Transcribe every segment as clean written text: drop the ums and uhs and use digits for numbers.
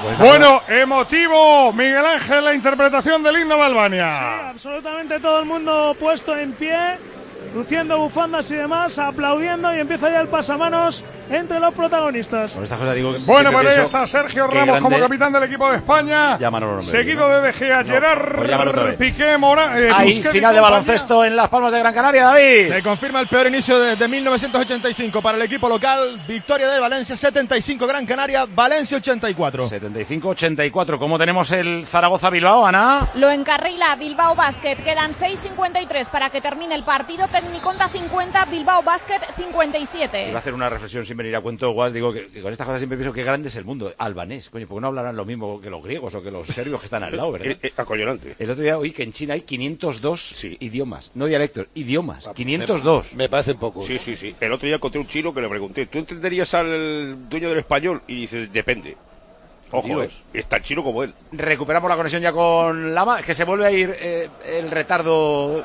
Bueno, emotivo, Miguel Ángel, la interpretación del himno de Albania. Sí, absolutamente todo el mundo puesto en pie, luciendo bufandas y demás, aplaudiendo, y empieza ya el pasamanos entre los protagonistas. Con esta cosa digo que bueno, pues ahí está Sergio Ramos como capitán del equipo de España. Seguido de De Gea, Gerard Piqué, Busquets, final de baloncesto en Las Palmas de Gran Canaria, David. Se confirma el peor inicio desde 1985 para el equipo local. Victoria de Valencia 75, Gran Canaria, Valencia 84. 75-84. ¿Cómo tenemos el Zaragoza-Bilbao, Ana? Lo encarrila Bilbao Basket. Quedan 6:53 para que termine el partido. Tecniconta 50, Bilbao Basket 57. Iba a hacer una reflexión sin venir a cuento, Guas. Digo que con estas cosas siempre pienso que grande es el mundo albanés. Coño, ¿por qué no hablarán lo mismo que los griegos o que los serbios que están al lado, verdad? Acollonante. El otro día oí que en China hay 502 idiomas, no dialectos, idiomas. 502. Me parecen pocos. Sí. El otro día encontré un chino que le pregunté, ¿tú entenderías al dueño del español? Y dice, depende. Ojo, es tan chino como él. Recuperamos la conexión ya con Lama, que se vuelve a ir el retardo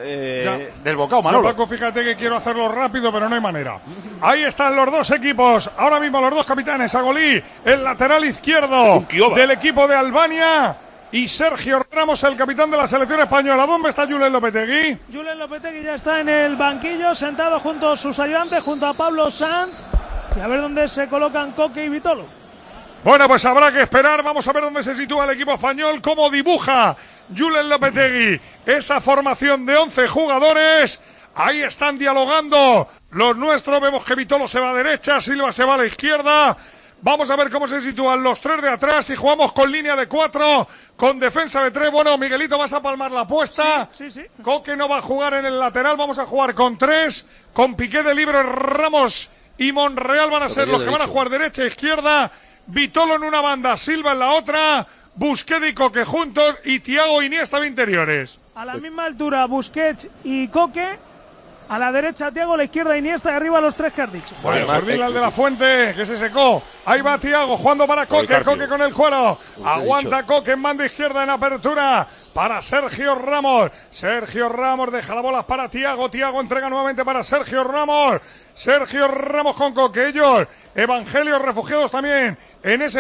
del bocado, Manolo. Paco, fíjate que quiero hacerlo rápido, pero no hay manera. Ahí están los dos equipos, ahora mismo los dos capitanes, Agolí, el lateral izquierdo del equipo de Albania, y Sergio Ramos, el capitán de la selección española. ¿Dónde está Julen Lopetegui? Julen Lopetegui ya está en el banquillo, sentado junto a sus ayudantes, junto a Pablo Sanz, y a ver dónde se colocan Coque y Vitolo. Bueno, pues habrá que esperar. Vamos a ver dónde se sitúa el equipo español, cómo dibuja Julen Lopetegui esa formación de 11 jugadores. Ahí están dialogando los nuestros. Vemos que Vitolo se va a derecha, Silva se va a la izquierda. Vamos a ver cómo se sitúan los tres de atrás y jugamos con línea de 4, con defensa de 3. Bueno, Miguelito, vas a palmar la apuesta. Sí. Coque no va a jugar en el lateral, vamos a jugar con 3, con Piqué de libre. Ramos y Monreal van a ser los que van a jugar derecha e izquierda. Vitolo en una banda, Silva en la otra, Busquets y Coque juntos, y Thiago Iniesta de interiores. A la misma altura Busquets y Coque, a la derecha Thiago, a la izquierda Iniesta, y arriba los tres que has dicho. Bueno, Jordila el de la Fuente, que se secó. Ahí va Thiago, jugando para Coque, Coque con el cuero. Aguanta Coque en banda izquierda en apertura para Sergio Ramos. Sergio Ramos deja las bolas para Thiago. Thiago entrega nuevamente para Sergio Ramos. Sergio Ramos con Coque. Ellos, Evangelios refugiados también en ese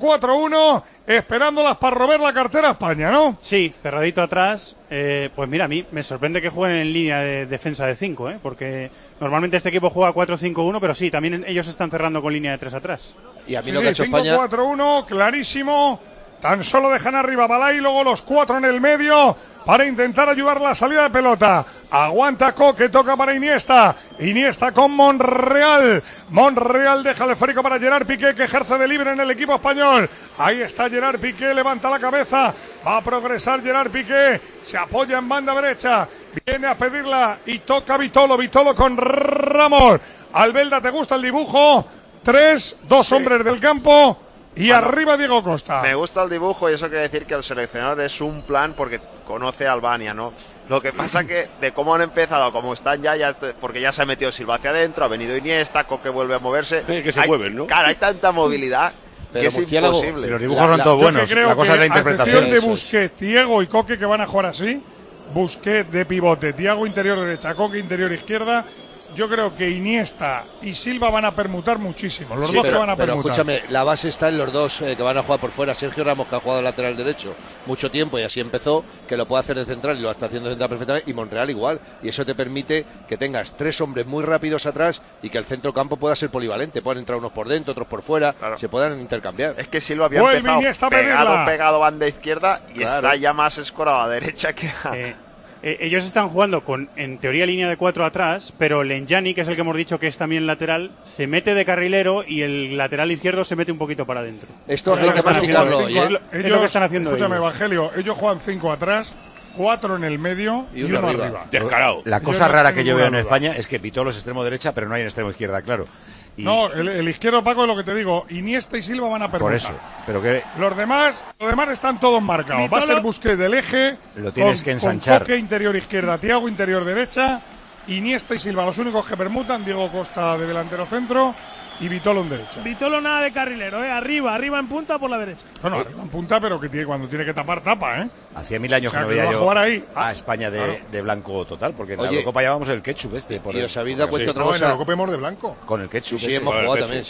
5-4-1, esperándolas para robar la cartera a España, ¿no? Sí, cerradito atrás. Pues mira, a mí me sorprende que jueguen en línea de defensa de 5, porque normalmente este equipo juega 4-5-1, pero sí, también ellos están cerrando con línea de 3 atrás. Y a mí lo que ha hecho España... 5-4-1, clarísimo. Tan solo dejan arriba Balay, luego los 4 en el medio para intentar ayudar la salida de pelota. Aguanta Coque, toca para Iniesta. Iniesta con Monreal. Monreal deja el esférico para Gerard Piqué, que ejerce de libre en el equipo español. Ahí está Gerard Piqué, levanta la cabeza. Va a progresar Gerard Piqué. Se apoya en banda derecha. Viene a pedirla y toca Vitolo. Vitolo con Ramos. Albelda, ¿te gusta el dibujo? 3, 2 hombres del campo. Y arriba Diego Costa. Me gusta el dibujo, y eso quiere decir que el seleccionador es un plan porque conoce a Albania, ¿no? Lo que pasa que de cómo han empezado, como están porque ya se ha metido Silva hacia adentro, ha venido Iniesta, Coque vuelve a moverse. Que se mueven, ¿no? Claro, hay tanta movilidad que es imposible. Si los dibujos son todos buenos, la cosa es la interpretación. De Busquets, Thiago y Coque, que van a jugar así. Busquets de pivote, Thiago interior derecha, Coque interior izquierda. Yo creo que Iniesta y Silva van a permutar muchísimo. Los dos que van a permutar. Pero escúchame, la base está en los dos que van a jugar por fuera. Sergio Ramos, que ha jugado lateral derecho mucho tiempo y así empezó, que lo puede hacer de central y lo está haciendo de central perfectamente. Y Monreal igual. Y eso te permite que tengas 3 hombres muy rápidos atrás y que el centro campo pueda ser polivalente. Pueden entrar unos por dentro, otros por fuera. Claro. Se puedan intercambiar. Es que Silva había empezado pegado banda izquierda y está ya más escorado a derecha que a... Ellos están jugando con, en teoría, línea de 4 atrás, pero Lenjani, que es el que hemos dicho que es también lateral, se mete de carrilero y el lateral izquierdo se mete un poquito para adentro. Esto es lo que están haciendo. Es lo que están haciendo. Escúchame, Evangelio, ellos juegan 5 atrás, 4 en el medio y uno arriba. Descarado. La cosa rara que yo veo en España es que Vitolo es extremo derecha, pero no hay en extremo izquierda, claro. Y... No, el izquierdo, Paco, es lo que te digo. Iniesta y Silva van a permutar. Por eso. Pero que... Los demás están todos marcados. Vitolo, va a ser Busquets del eje. Lo tienes que ensanchar. Con Coque interior izquierda, Thiago interior derecha. Iniesta y Silva, los únicos que permutan. Diego Costa de delantero centro. Y Vitolo en derecha. Vitolo nada de carrilero, arriba en punta por la derecha. Bueno, arriba en punta, pero que cuando tiene que tapar, tapa, Hacía 1000 años que no veía yo a España de blanco total, porque en la Eurocopa llevábamos el ketchup ¿Y os habéis dado cuenta otra cosa? En la Eurocopa hemos de blanco. Con el ketchup. Sí, hemos jugado también, sí.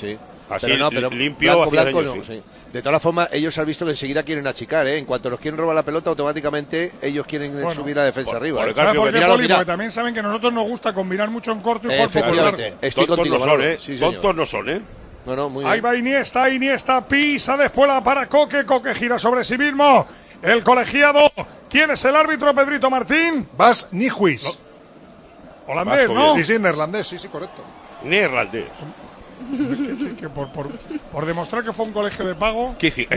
Así, pero no, pero limpio, blanco, ellos, no, sí. sí. De todas formas, ellos han visto que enseguida quieren achicar, ¿eh? En cuanto nos quieren robar la pelota, automáticamente ellos quieren subir la defensa arriba. ¿Sabes por qué, Poli? Porque también saben que a nosotros nos gusta combinar mucho en corto y jugar poco en largo. Estoy contigo, no son, sí, tontos no son, ¿eh? No, muy Ahí bien. va Iniesta pisa después la para Coque gira sobre sí mismo. El colegiado, ¿quién es el árbitro, Pedrito Martín? Bas Nijhuis. Holandés, ¿no? Sí, neerlandés, sí, correcto. Neerlandés. Que por demostrar que fue un colegio de pago.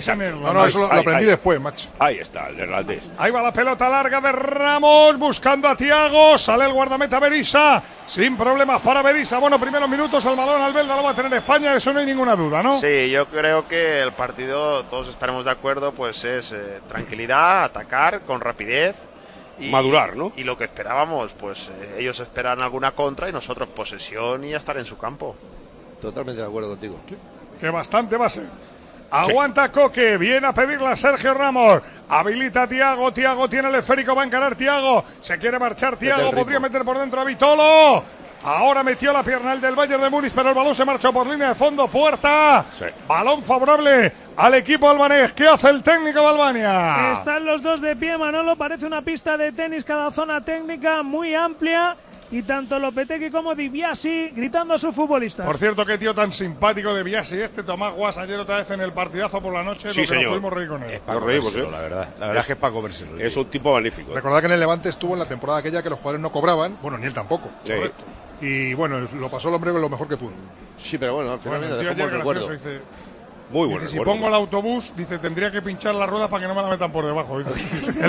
No, eso lo aprendí después, macho. Ahí está, el neerlandés. Ahí va la pelota larga de Ramos, buscando a Thiago, sale el guardameta Berisha, sin problemas para Berisha. Bueno, primeros minutos, el balón Albelda lo va a tener España, eso no hay ninguna duda, ¿no? Sí, yo creo que el partido, todos estaremos de acuerdo, pues es tranquilidad, atacar con rapidez. Y, madurar, ¿no? Y lo que esperábamos, pues ellos esperan alguna contra y nosotros posesión y estar en su campo. Totalmente de acuerdo contigo. Que bastante va a ser. Aguanta Coque, viene a pedirle a Sergio Ramos, habilita a Thiago tiene el esférico, va a encarar Thiago, se quiere marchar Thiago, podría meter por dentro a Vitolo, ahora metió la pierna el del Bayern de Múnich, pero el balón se marchó por línea de fondo, puerta, balón favorable al equipo albanés. ¿Qué hace el técnico de Albania? Están los dos de pie, Manolo, parece una pista de tenis, cada zona técnica muy amplia. Y tanto Lopetegui como Di Biasi gritando a sus futbolistas. Por cierto, qué tío tan simpático de Biasi Tomás Guas, ayer otra vez en el partidazo por la noche, sí, lo que señor. nos pudimos reír con él. Es para comérselo, la verdad es que es para comérselo. Es un tipo magnífico. Recordad que en el Levante estuvo en la temporada aquella que los jugadores no cobraban, bueno, ni él tampoco. Correcto. Y bueno, lo pasó el hombre con lo mejor que pudo. Sí, pero bueno, al final bueno, dejó un buen recuerdo. Dice, muy bueno. Si pongo el autobús, dice, tendría que pinchar la rueda para que no me la metan por debajo. El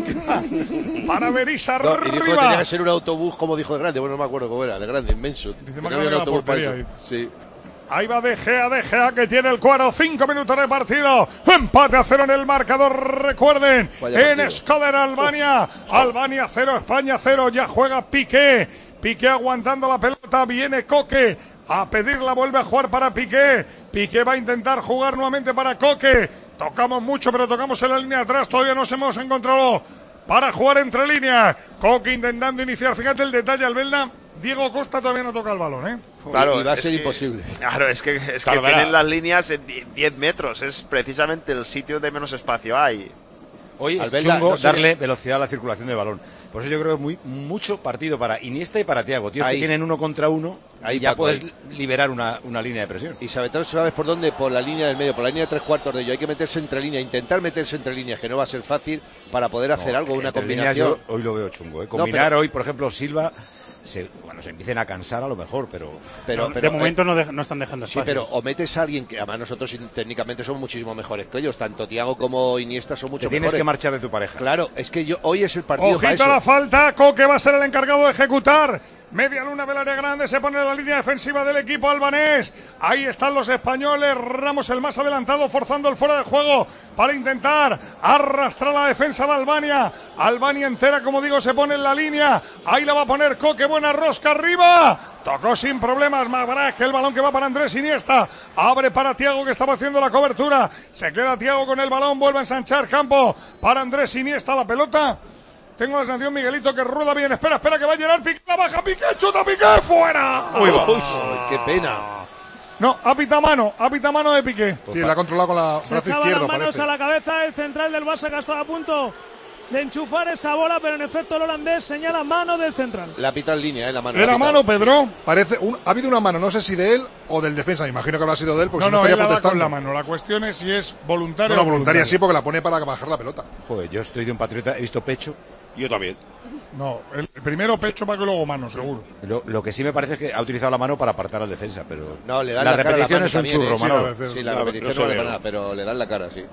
balón para Berisha arriba. Y dijo que tenía que ser un autobús, como dijo de grande, bueno, no me acuerdo cómo era, de grande, inmenso. Dice, que había un autobús para eso. Sí. Ahí va De Gea que tiene el cuadro, 5 minutos de partido, empate a 0 en el marcador, recuerden, en Skoder, Albania, Albania 0, España 0, ya juega Piqué aguantando la pelota, viene Coque a pedirla, vuelve a jugar para Piqué va a intentar jugar nuevamente para Coque, tocamos mucho pero tocamos en la línea de atrás, todavía nos hemos encontrado para jugar entre líneas, Coque intentando iniciar, fíjate el detalle, Albelda, Diego Costa todavía no toca el balón, ¿eh? Claro, y va a ser imposible. Claro, es que tienen las líneas en 10 metros, es precisamente el sitio de menos espacio hay. Hoy es Albelda, chungo no sé. darle velocidad a la circulación del balón. Por eso yo creo que mucho partido para Iniesta y para Thiago. Tíos que tienen 1 contra 1, ahí ya puedes liberar una línea de presión. Y sobre todo, ¿sabes por dónde? Por la línea del medio, por la línea de 3/4 de ello. Hay que meterse entre líneas, intentar meterse entre líneas, que no va a ser fácil para poder hacer algo, una combinación. Yo hoy lo veo chungo, ¿eh? Combinar hoy, por ejemplo, Silva... se empiecen a cansar a lo mejor, pero de momento no están dejando espacio. Sí, pero o metes a alguien que además nosotros técnicamente somos muchísimo mejores que ellos, tanto Thiago como Iniesta son mucho mejores. Tienes que marchar de tu pareja. Claro, es que hoy es el partido para ojito eso. La falta, Coque va a ser el encargado de ejecutar. Media luna del área grande, se pone en la línea defensiva del equipo albanés. Ahí están los españoles, Ramos el más adelantado, forzando el fuera de juego para intentar arrastrar la defensa de Albania. Albania entera, como digo, se pone en la línea. Ahí la va a poner Coque, buena rosca arriba. Tocó sin problemas Mavrak, el balón que va para Andrés Iniesta. Abre para Thiago, que estaba haciendo la cobertura. Se queda Thiago con el balón, vuelve a ensanchar campo para Andrés Iniesta, la pelota. Tengo la sensación, Miguelito, que rueda bien. Espera, que va a llenar Piqué, la baja Piqué, chuta Piqué, fuera. Uy, qué pena. No, apita mano de Piqué. Sí, la ha controlado con la brazo izquierdo, las manos parece. a la cabeza el central del Barça, que ha estado a punto de enchufar esa bola, pero en efecto el holandés señala mano del central. La pita en línea, la mano. ¿Era mano, Pedro? Parece ha habido una mano, no sé si de él o del defensa, me imagino que habrá sido de él, porque No, si no estaría él la da protestando. con la mano. La cuestión es si es voluntaria No, o voluntaria sí, porque la pone para bajar la pelota. Joder, yo estoy de un patriota, he visto pecho. Yo también. No, el primero pecho para que luego mano, seguro. Lo que sí me parece es que ha utilizado la mano para apartar al defensa, pero no, le dan la cara repetición a es un también, churro, Manolo. Sí, la repetición no vale para nada, pero le dan la cara, sí.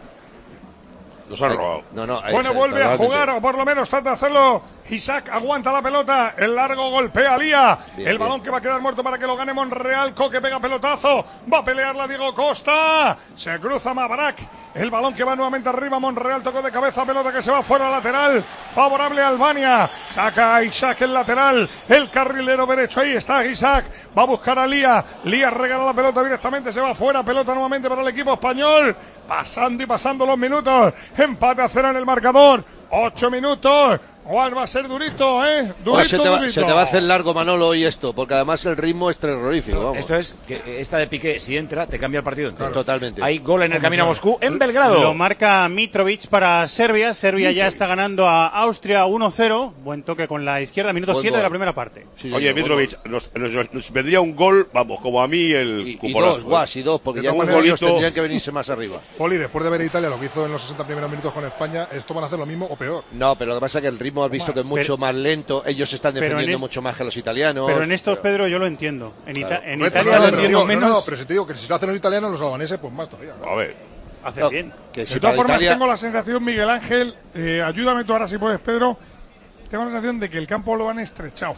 Los han robado. Bueno, vuelve a jugar, o por lo menos trata de hacerlo. Isaac aguanta la pelota. El largo golpea a Lía. El balón que va a quedar muerto para que lo gane Monreal. Coque pega pelotazo. Va a pelearla Diego Costa. Se cruza Mavrak. El balón que va nuevamente arriba. Monreal tocó de cabeza. Pelota que se va fuera lateral. Favorable a Albania. Saca a Isaac el lateral. El carrilero derecho. Ahí está Isaac. Va a buscar a Lía. Lía regala la pelota directamente. Se va fuera. Pelota nuevamente para el equipo español. Pasando y pasando los minutos. Empate a 0 en el marcador. 8 minutos. Juan, va a ser durito, Se te va a hacer largo, Manolo, y esto, porque además el ritmo es terrorífico. Vamos. Esto es que esta de Piqué, si entra, te cambia el partido entero. Totalmente. Hay gol en el camino a Moscú, en Belgrado. Lo marca Mitrovic para Serbia. Serbia ya está ganando a Austria 1-0. Buen toque con la izquierda, minuto 7 de la primera parte. Sí, oye, Mitrovic, nos vendría un gol, vamos, como a mí el cuponazo. Y dos, porque ya un golito tendrían que venirse más arriba. Poli, después de ver a Italia lo que hizo en los 60 primeros minutos con España, ¿esto van a hacer lo mismo o peor? No, pero lo que pasa es que el ritmo has visto que es mucho más lento, ellos están defendiendo mucho más que los italianos. Pero en estos, Pedro, yo lo entiendo. En Italia lo entiendo menos. No, pero si te digo que si lo hacen los italianos, los albaneses, pues más todavía. A ver. Hace bien. De todas formas, tengo la sensación, Miguel Ángel, ayúdame tú ahora si puedes, Pedro, tengo la sensación de que el campo lo han estrechado.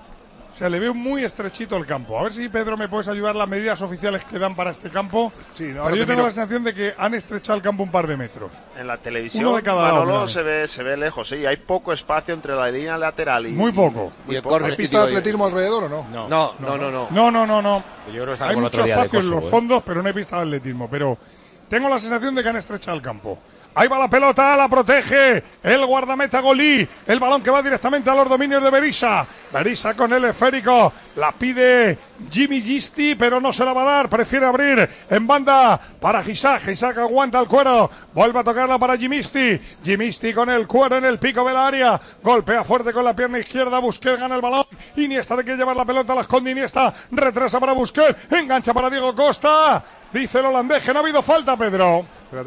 O sea, le veo muy estrechito el campo. A ver si, Pedro, me puedes ayudar las medidas oficiales que dan para este campo. Sí, no, pero yo tengo la sensación de que han estrechado el campo un par de metros. En la televisión, uno de cada Manolo, lado, se ve lejos, sí. Hay poco espacio entre la línea lateral y... Muy poco. ¿Hay pista de atletismo alrededor o no? No. Yo creo que está hay con mucho otro día espacio de Kosovo, en los fondos, pero no hay pista de atletismo. Pero tengo la sensación de que han estrechado el campo. Ahí va la pelota, la protege el guardameta Golí. El balón que va directamente a los dominios de Berisha. Berisha con el esférico. La pide Jimmy Gisti, pero no se la va a dar. Prefiere abrir en banda para Gisak. Gisak aguanta el cuero. Vuelve a tocarla para Jimisti. Jimisti con el cuero en el pico del área. Golpea fuerte con la pierna izquierda. Busquets gana el balón. Iniesta de que llevar la pelota. La esconde Iniesta. Retrasa para Busquets. Engancha para Diego Costa. Dice el holandés que no ha habido falta, Pedro.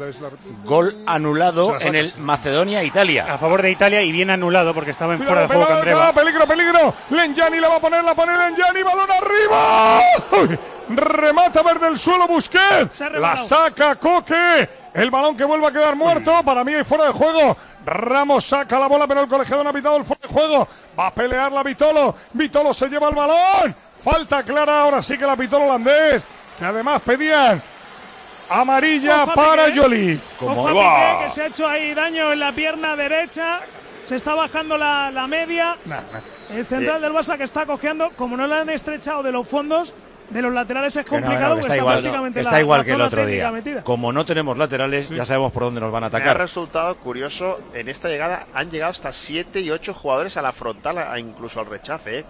Gol anulado en el Macedonia-Italia. A favor de Italia y bien anulado porque estaba en fuera de juego Candreva. Peligro. Lenjani la pone Lenjani, balón arriba. Remata verde el suelo Busquets. La saca Coque. El balón que vuelve a quedar muerto. Para mí hay fuera de juego. Ramos saca la bola, pero el colegiado no ha pitado el fuera de juego. Va a pelearla Vitolo. Vitolo se lleva el balón. Falta clara, ahora sí que la pitó el holandés. Que además pedían amarilla para Joly. Ojo a Piqué, que se ha hecho ahí daño en la pierna derecha. Se está bajando la media. El central del Barça que está cojeando. Como no le han estrechado de los fondos, de los laterales es complicado. Está igual que el otro día. Metida. Como no tenemos laterales, ya sabemos por dónde nos van a atacar. Me ha resultado curioso, en esta llegada han llegado hasta 7 y 8 jugadores a la frontal, incluso al rechace.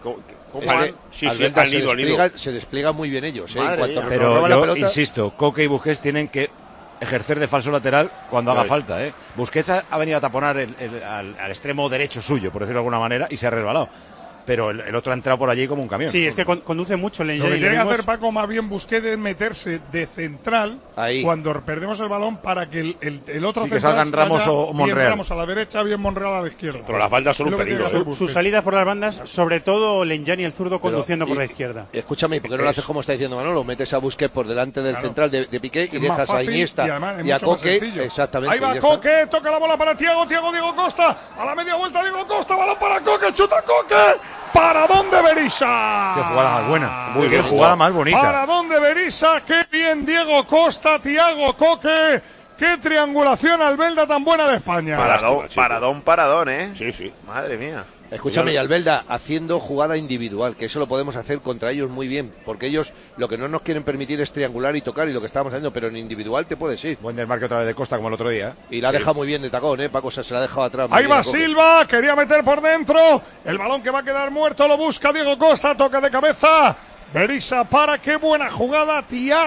Se despliega muy bien ellos. Pero yo insisto, Coque y Busquets tienen que ejercer de falso lateral cuando haga falta. Busquets ha venido a taponar al extremo derecho suyo, por decirlo de alguna manera, y se ha resbalado. Pero el otro ha entrado por allí como un camión. Sí, es que conduce mucho. Lo que tiene que hacer Paco más bien Busquets es meterse de central ahí cuando perdemos el balón para que el otro que salgan Ramos o Monreal. Bien Ramos a la derecha, bien Monreal a la izquierda. Pero las bandas son un peligro. Sus salidas por las bandas, sobre todo Lenjani el zurdo conduciendo por la izquierda. Escúchame, ¿por qué no lo haces como está diciendo Manolo? Metes a Busquets por delante del central de Piqué y dejas a Iniesta y a Coque. Exactamente. Ahí va Coque, toca la bola para Diego Costa. A la media vuelta Diego Costa, balón para Coque, chuta Coque. ¿Para dónde Berisha? Qué jugada más buena. Muy bien, jugada más bonita. ¿Para dónde Berisha? Qué bien Diego Costa, Thiago Coque. Qué triangulación Albelda tan buena de España. Paradón, Sí. Madre mía. Escúchame, y Albelda haciendo jugada individual, que eso lo podemos hacer contra ellos muy bien, porque ellos lo que no nos quieren permitir es triangular y tocar y lo que estamos haciendo, pero en individual te puedes ir. Buen desmarque otra vez de Costa como el otro día. Y la ha dejado muy bien de tacón, Paco, se la ha dejado atrás. Ahí va Silva, quería meter por dentro, el balón que va a quedar muerto, lo busca Diego Costa, toca de cabeza, Berisha para, qué buena jugada,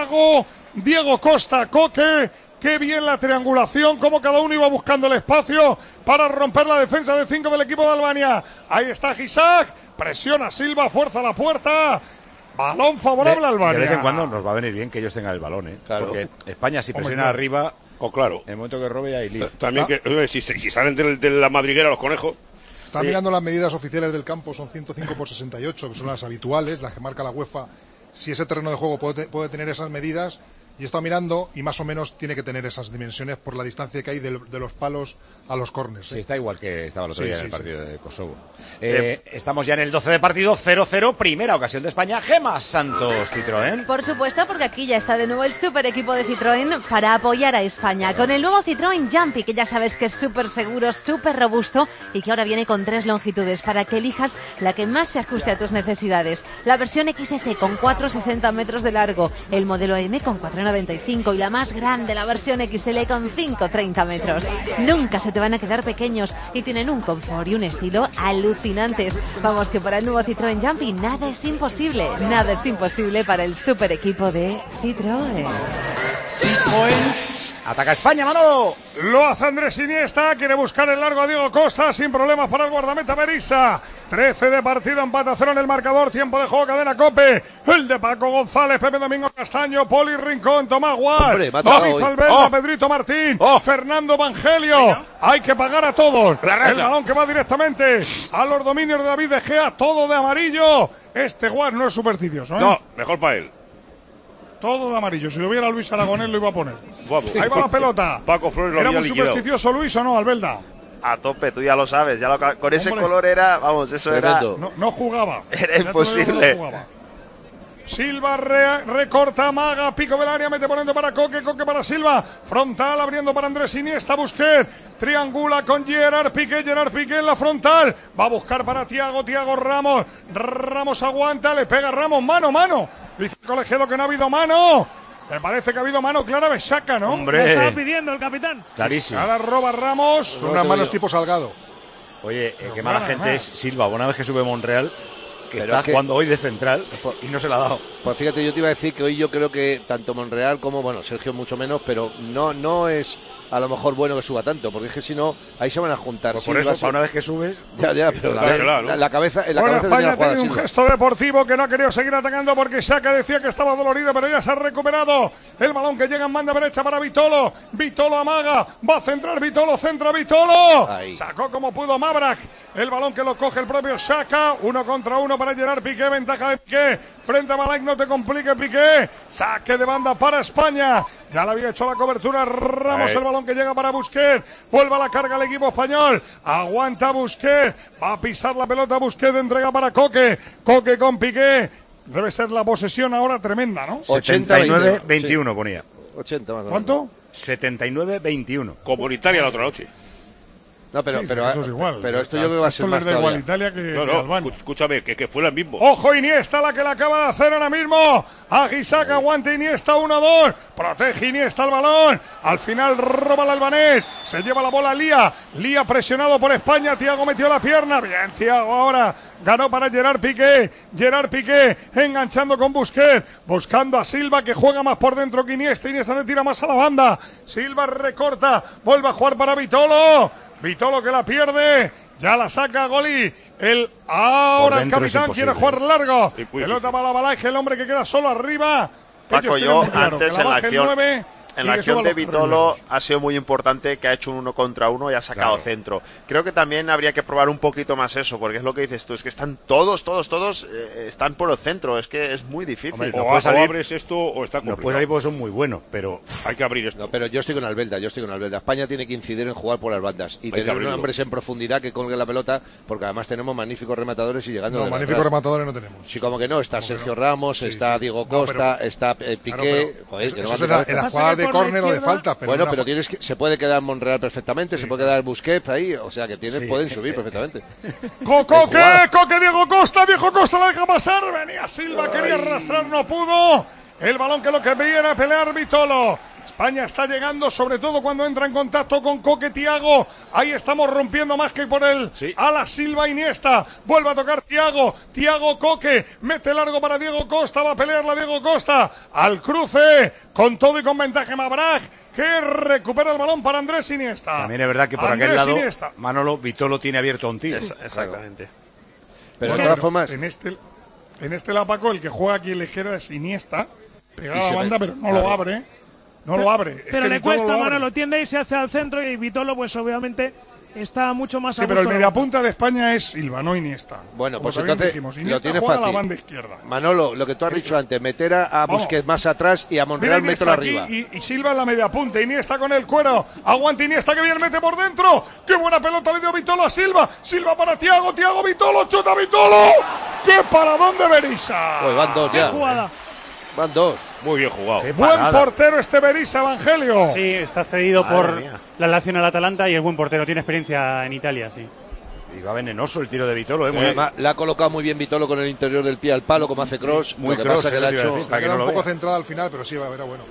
Diego Costa, Coque. Qué bien la triangulación, como cada uno iba buscando el espacio para romper la defensa de 5 del equipo de Albania. Ahí está Gisak, presiona Silva, fuerza la puerta. Balón favorable a Albania. De vez en cuando nos va a venir bien que ellos tengan el balón, Claro. Porque España si presiona arriba, claro. En el momento que robe ahí lío. También que si salen de la madriguera los conejos. Está mirando las medidas oficiales del campo, son 105/68, que son las habituales, las que marca la UEFA. Si ese terreno de juego puede tener esas medidas. Y está mirando y más o menos tiene que tener esas dimensiones por la distancia que hay de los palos a los córners. Sí, está igual que estaba el otro día en el partido de Kosovo. Estamos ya en el 12 de partido, 0-0, primera ocasión de España. Gemma Santos, Citroën. Por supuesto, porque aquí ya está de nuevo el super equipo de Citroën para apoyar a España. Con el nuevo Citroën Jumpy, que ya sabes que es súper seguro, súper robusto y que ahora viene con 3 longitudes para que elijas la que más se ajuste a tus necesidades. La versión XS con 4,60 metros de largo, el modelo M con 4,90 1,95 y la más grande, la versión XL con 5,30 metros. Nunca se te van a quedar pequeños y tienen un confort y un estilo alucinantes. Vamos, que para el nuevo Citroën Jumpy nada es imposible. Nada es imposible para el super equipo de Citroën. ¡Ataca España, Manolo! Lo hace Andrés Iniesta, quiere buscar el largo a Diego Costa, sin problemas para el guardameta Berizza. 13 de partido, empate a 0 en el marcador, tiempo de juego, cadena COPE. El de Paco González, Pepe Domingo Castaño, Poli Rincón, Tomás Guar, David Alberta, Pedrito Martín, Fernando Evangelio. Hay que pagar a todos. El balón que va directamente a los dominios de David De Gea, todo de amarillo. Este Guar no es supersticioso, ¿eh? No, mejor para él. Todo de amarillo. Si lo viera Luis Aragonés lo iba a poner. Vamos. Ahí va la pelota. Paco Flores lo ¿Era había muy liquidado. supersticioso Luis o no, Albelda? A tope, tú ya lo sabes. Con ese color era, vamos, eso Tremendo. era... No jugaba. Era imposible. No jugaba. Silva recorta, Maga, pico del área, mete por dentro para Coque para Silva, frontal abriendo para Andrés Iniesta, Busquets, triangula con Gerard Piqué en la frontal, va a buscar para Thiago Ramos aguanta, le pega Ramos, mano, dice el colegiado que no ha habido mano, me parece que ha habido mano clara de Xhaka, ¿no? Hombre. Lo estaba pidiendo el capitán. Clarísimo. Ahora roba Ramos. Son unas manos tipo Salgado. Oye, qué mala gente es Silva, una vez que sube Monreal, que Pero está es que jugando hoy de central y no se la ha dado. Pues fíjate, yo te iba a decir que hoy yo creo que tanto Monreal como, bueno, Sergio mucho menos, pero no es a lo mejor bueno que suba tanto, porque es que si no, ahí se van a juntar. Pues por eso, para una vez que subes... Ya, pero la cabeza... En la cabeza España tiene un gesto deportivo que no ha querido seguir atacando porque Xhaka decía que estaba dolorido, pero ya se ha recuperado. El balón que llega en banda derecha para Vitolo. Vitolo amaga, va a centrar Vitolo, centra Vitolo. Ahí. Sacó como pudo Mavrak. El balón que lo coge el propio Xhaka. 1 contra 1 para Gerard Piqué, ventaja de Piqué. Frente a Malek, no te complique Piqué. Saque de banda para España. Ya le había hecho la cobertura Ramos, el balón que llega para Busquets. Vuelve a la carga el equipo español. Aguanta Busquets. Va a pisar la pelota Busquets, entrega para Coque. Coque con Piqué. Debe ser la posesión ahora tremenda, ¿no? 79-21 sí. Ponía. 80 más. ¿Cuánto? 79-21. Comunitaria la otra noche. No, pero es igual. Pero esto yo me va a ser más da igual Italia que Albania. Escúchame, que fue el mismo. Ojo, Iniesta, la que la acaba de hacer ahora mismo. Aguisac, aguanta Iniesta, 1-2. Protege Iniesta el balón. Al final roba el albanés. Se lleva la bola Lía. Lía presionado por España. Thiago metió la pierna. Bien, Thiago ahora. Ganó para Gerard Piqué. Gerard Piqué enganchando con Busquets. Buscando a Silva, que juega más por dentro que Iniesta. Iniesta le tira más a la banda. Silva recorta. Vuelve a jugar para Vitolo. Vitolo que la pierde, ya la saca Goli. Ahora el capitán quiere jugar largo. Pelota para la Balaje, el hombre que queda solo arriba. Paco, yo antes en la acción de Vitolo ha sido muy importante que ha hecho un 1 contra 1 y ha sacado centro. Creo que también habría que probar un poquito más eso, porque es lo que dices tú, es que están todos están por el centro, es que es muy difícil. Hombre, o abres esto o está complicado. No puedes salir porque son muy buenos, pero hay que abrir esto. No, pero yo estoy con Albelda. España tiene que incidir en jugar por las bandas y tener hombres en profundidad que colguen la pelota, porque además tenemos magníficos rematadores y llegando No, magníficos rematadores no tenemos. Sí, como que no, está Sergio Ramos, está Diego Costa, está Piqué. Joder, que no va en la jugada de córner o de falta. Pero bueno, pero se puede quedar Monreal perfectamente, se puede quedar Busquets ahí, o sea que pueden subir perfectamente. Coque, Diego Costa la deja pasar, venía Silva, quería arrastrar, no pudo. El balón que lo que veía era pelear Vitolo. España está llegando, sobre todo cuando entra en contacto con Coque, Thiago. Ahí estamos rompiendo más que por él. A la Silva, Iniesta. Vuelve a tocar Thiago. Coque. Mete largo para Diego Costa. Va a pelearla Diego Costa. Al cruce. Con todo y con ventaja Mavrak, que recupera el balón para Andrés Iniesta. También es verdad que por aquel lado, Manolo, Vitolo tiene abierto a un tío. Exactamente. Pero de todas formas... En este lado, Paco, el que juega aquí ligero es Iniesta. Pegada a la banda, pero no lo abre. No lo abre. Pero le cuesta, Manolo, tiende y se hace al centro y Vitolo, pues obviamente está mucho más pero el mediapunta de España es Silva, no Iniesta. Bueno, pues entonces lo tiene fácil. A la banda izquierda. Manolo, lo que tú has dicho antes, meter a Busquets más atrás y a Monreal mételo arriba. Y Silva en la mediapunta, Iniesta con el cuero. Aguanta Iniesta, que bien mete por dentro. ¡Qué buena pelota le dio Vitolo a Silva! Silva para Thiago, Vitolo, chuta Vitolo. ¡Qué paradón de Berizza! Pues van dos ya. ¡Qué jugada! Van dos. Muy bien jugado. Buen portero este Berizza, Evangelio. Sí, está cedido por la Lazio al Atalanta y es buen portero. Tiene experiencia en Italia, sí. Y va venenoso el tiro de Vitolo, la ha colocado muy bien Vitolo con el interior del pie al palo, como hace Cross. Muy Cross, que le ha hecho. Queda un poco centrado al final, pero sí, era bueno.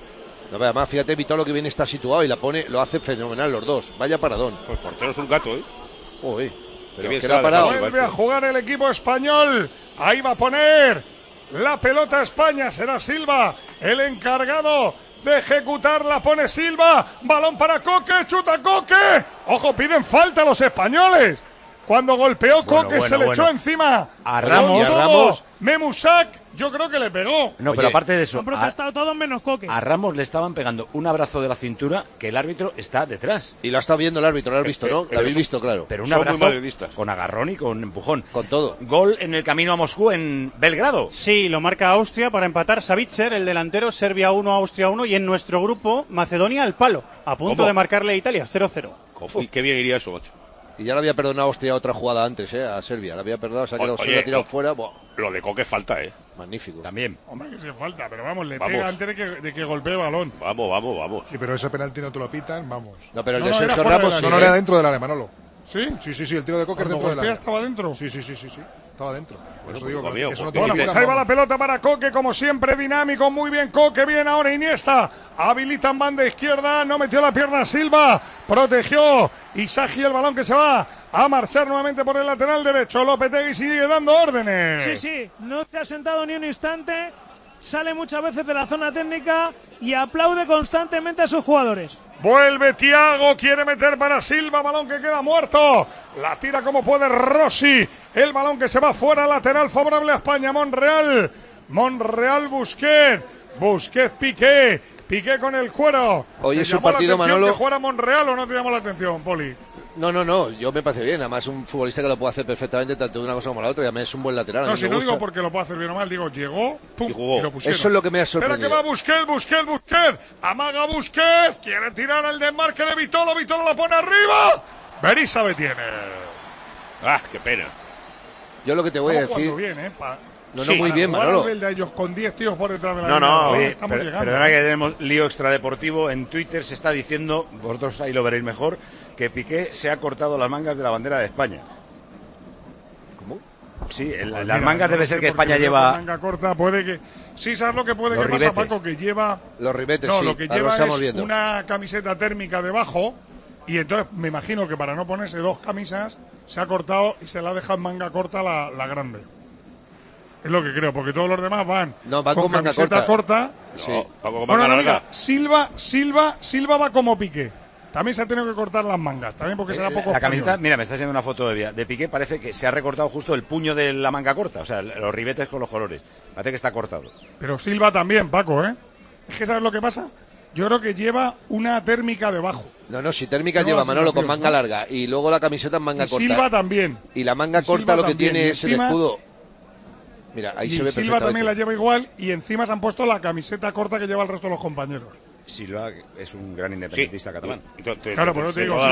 No, además, fíjate, Vitolo que bien está situado y la pone, lo hace fenomenal los dos. Vaya paradón. Pues portero es un gato, ¿eh? Uy, Qué bien que la ha parado. Vuelve a jugar el equipo español. Ahí va a poner la pelota España. Será Silva el encargado de ejecutarla. Pone Silva. Balón para Coque. Chuta Coque. Ojo, piden falta los españoles. Cuando golpeó Coque se le echó encima a Ramos. Memusak, yo creo que le pegó. No, pero aparte de eso, han protestado todos menos Coque. A Ramos le estaban pegando un abrazo de la cintura que el árbitro está detrás. Y lo ha estado viendo el árbitro, lo has visto, ¿no? Lo habéis visto, claro. Pero un abrazo con agarrón y con empujón. Con todo. Gol en el camino a Moscú en Belgrado. Sí, lo marca Austria para empatar Savitzer, el delantero, Serbia 1, Austria 1, y en nuestro grupo, Macedonia al palo, a punto de marcarle a Italia, 0-0. Y qué bien iría eso, macho. Y ya le había perdonado Austria otra jugada antes, a Serbia. Le había perdonado, se ha quedado solo, ha tirado fuera. Buah. Lo de Coque falta, Magnífico. También. Hombre, que se falta, pero vamos, le pega antes de que golpee el balón. Vamos. Sí, pero ese penalti no te lo pitan, vamos. No, pero el de Sergio Ramos no era dentro del área, Manolo. ¿Sí? Sí, el tiro de Coque es dentro del área. ¿Estaba dentro? Sí. Estaba dentro. Por eso digo pues que eso no tiene Bueno, pues ahí va la pelota para Coque, como siempre, dinámico, muy bien Coque, bien ahora Iniesta, habilitan banda izquierda, no metió la pierna Silva, protegió Isagi el balón que se va a marchar nuevamente por el lateral derecho, Lopetegui sigue dando órdenes. Sí, no se ha sentado ni un instante, sale muchas veces de la zona técnica y aplaude constantemente a sus jugadores. Vuelve Thiago, quiere meter para Silva, balón que queda muerto. La tira como puede Rossi. El balón que se va fuera, lateral favorable a España. Monreal, Busquets, Piqué con el cuero. Hoy es un partido, Manolo. ¿Que jugara Monreal o no te llamó la atención, Poli? No, yo me parece bien. Además, un futbolista que lo puede hacer perfectamente tanto de una cosa como la otra. Y además es un buen lateral. No, si no digo porque lo puede hacer bien o mal, digo, llegó, pum, y lo pusieron. Eso es lo que me ha sorprendido. Espera que va Busquets. Amaga Busquets. Quiere tirar el desmarque de Vitolo la pone arriba. Berizza tiene. Qué pena. Yo lo que te voy a decir. Bien, muy bien, Manolo. De ellos con 10 tíos por detrás de la línea. Oye, perdona que tenemos lío extradeportivo. En Twitter se está diciendo, vosotros ahí lo veréis mejor, que Piqué se ha cortado las mangas de la bandera de España. ¿Cómo? Sí, las mangas debe ser que España lleva. Manga corta, puede que. Sí, ¿sabes lo que puede que pasa, Paco? Que lleva. Los ribetes, no, sí. Lo que lleva es una camiseta térmica debajo. Y entonces me imagino que para no ponerse dos camisas, se ha cortado y se la ha dejado en manga corta la grande. Es lo que creo, porque todos los demás van con camiseta corta. Sí. Con manga larga. Silva va como Piqué. También se ha tenido que cortar las mangas, también porque será poco. La camiseta, mira, me está haciendo una foto de Piqué, parece que se ha recortado justo el puño de la manga corta, o sea, los ribetes con los colores. Parece que está cortado. Pero Silva también, Paco, Es que ¿sabes lo que pasa? Yo creo que lleva una térmica debajo. No, si térmica lleva Manolo con manga larga y luego la camiseta en manga corta. Silva también. Y la manga corta lo que tiene es el escudo. Mira, ahí se ve perfectamente. Silva también la lleva igual y encima se han puesto la camiseta corta que lleva el resto de los compañeros. Silva es un gran independentista catalán. Claro, pero te digo,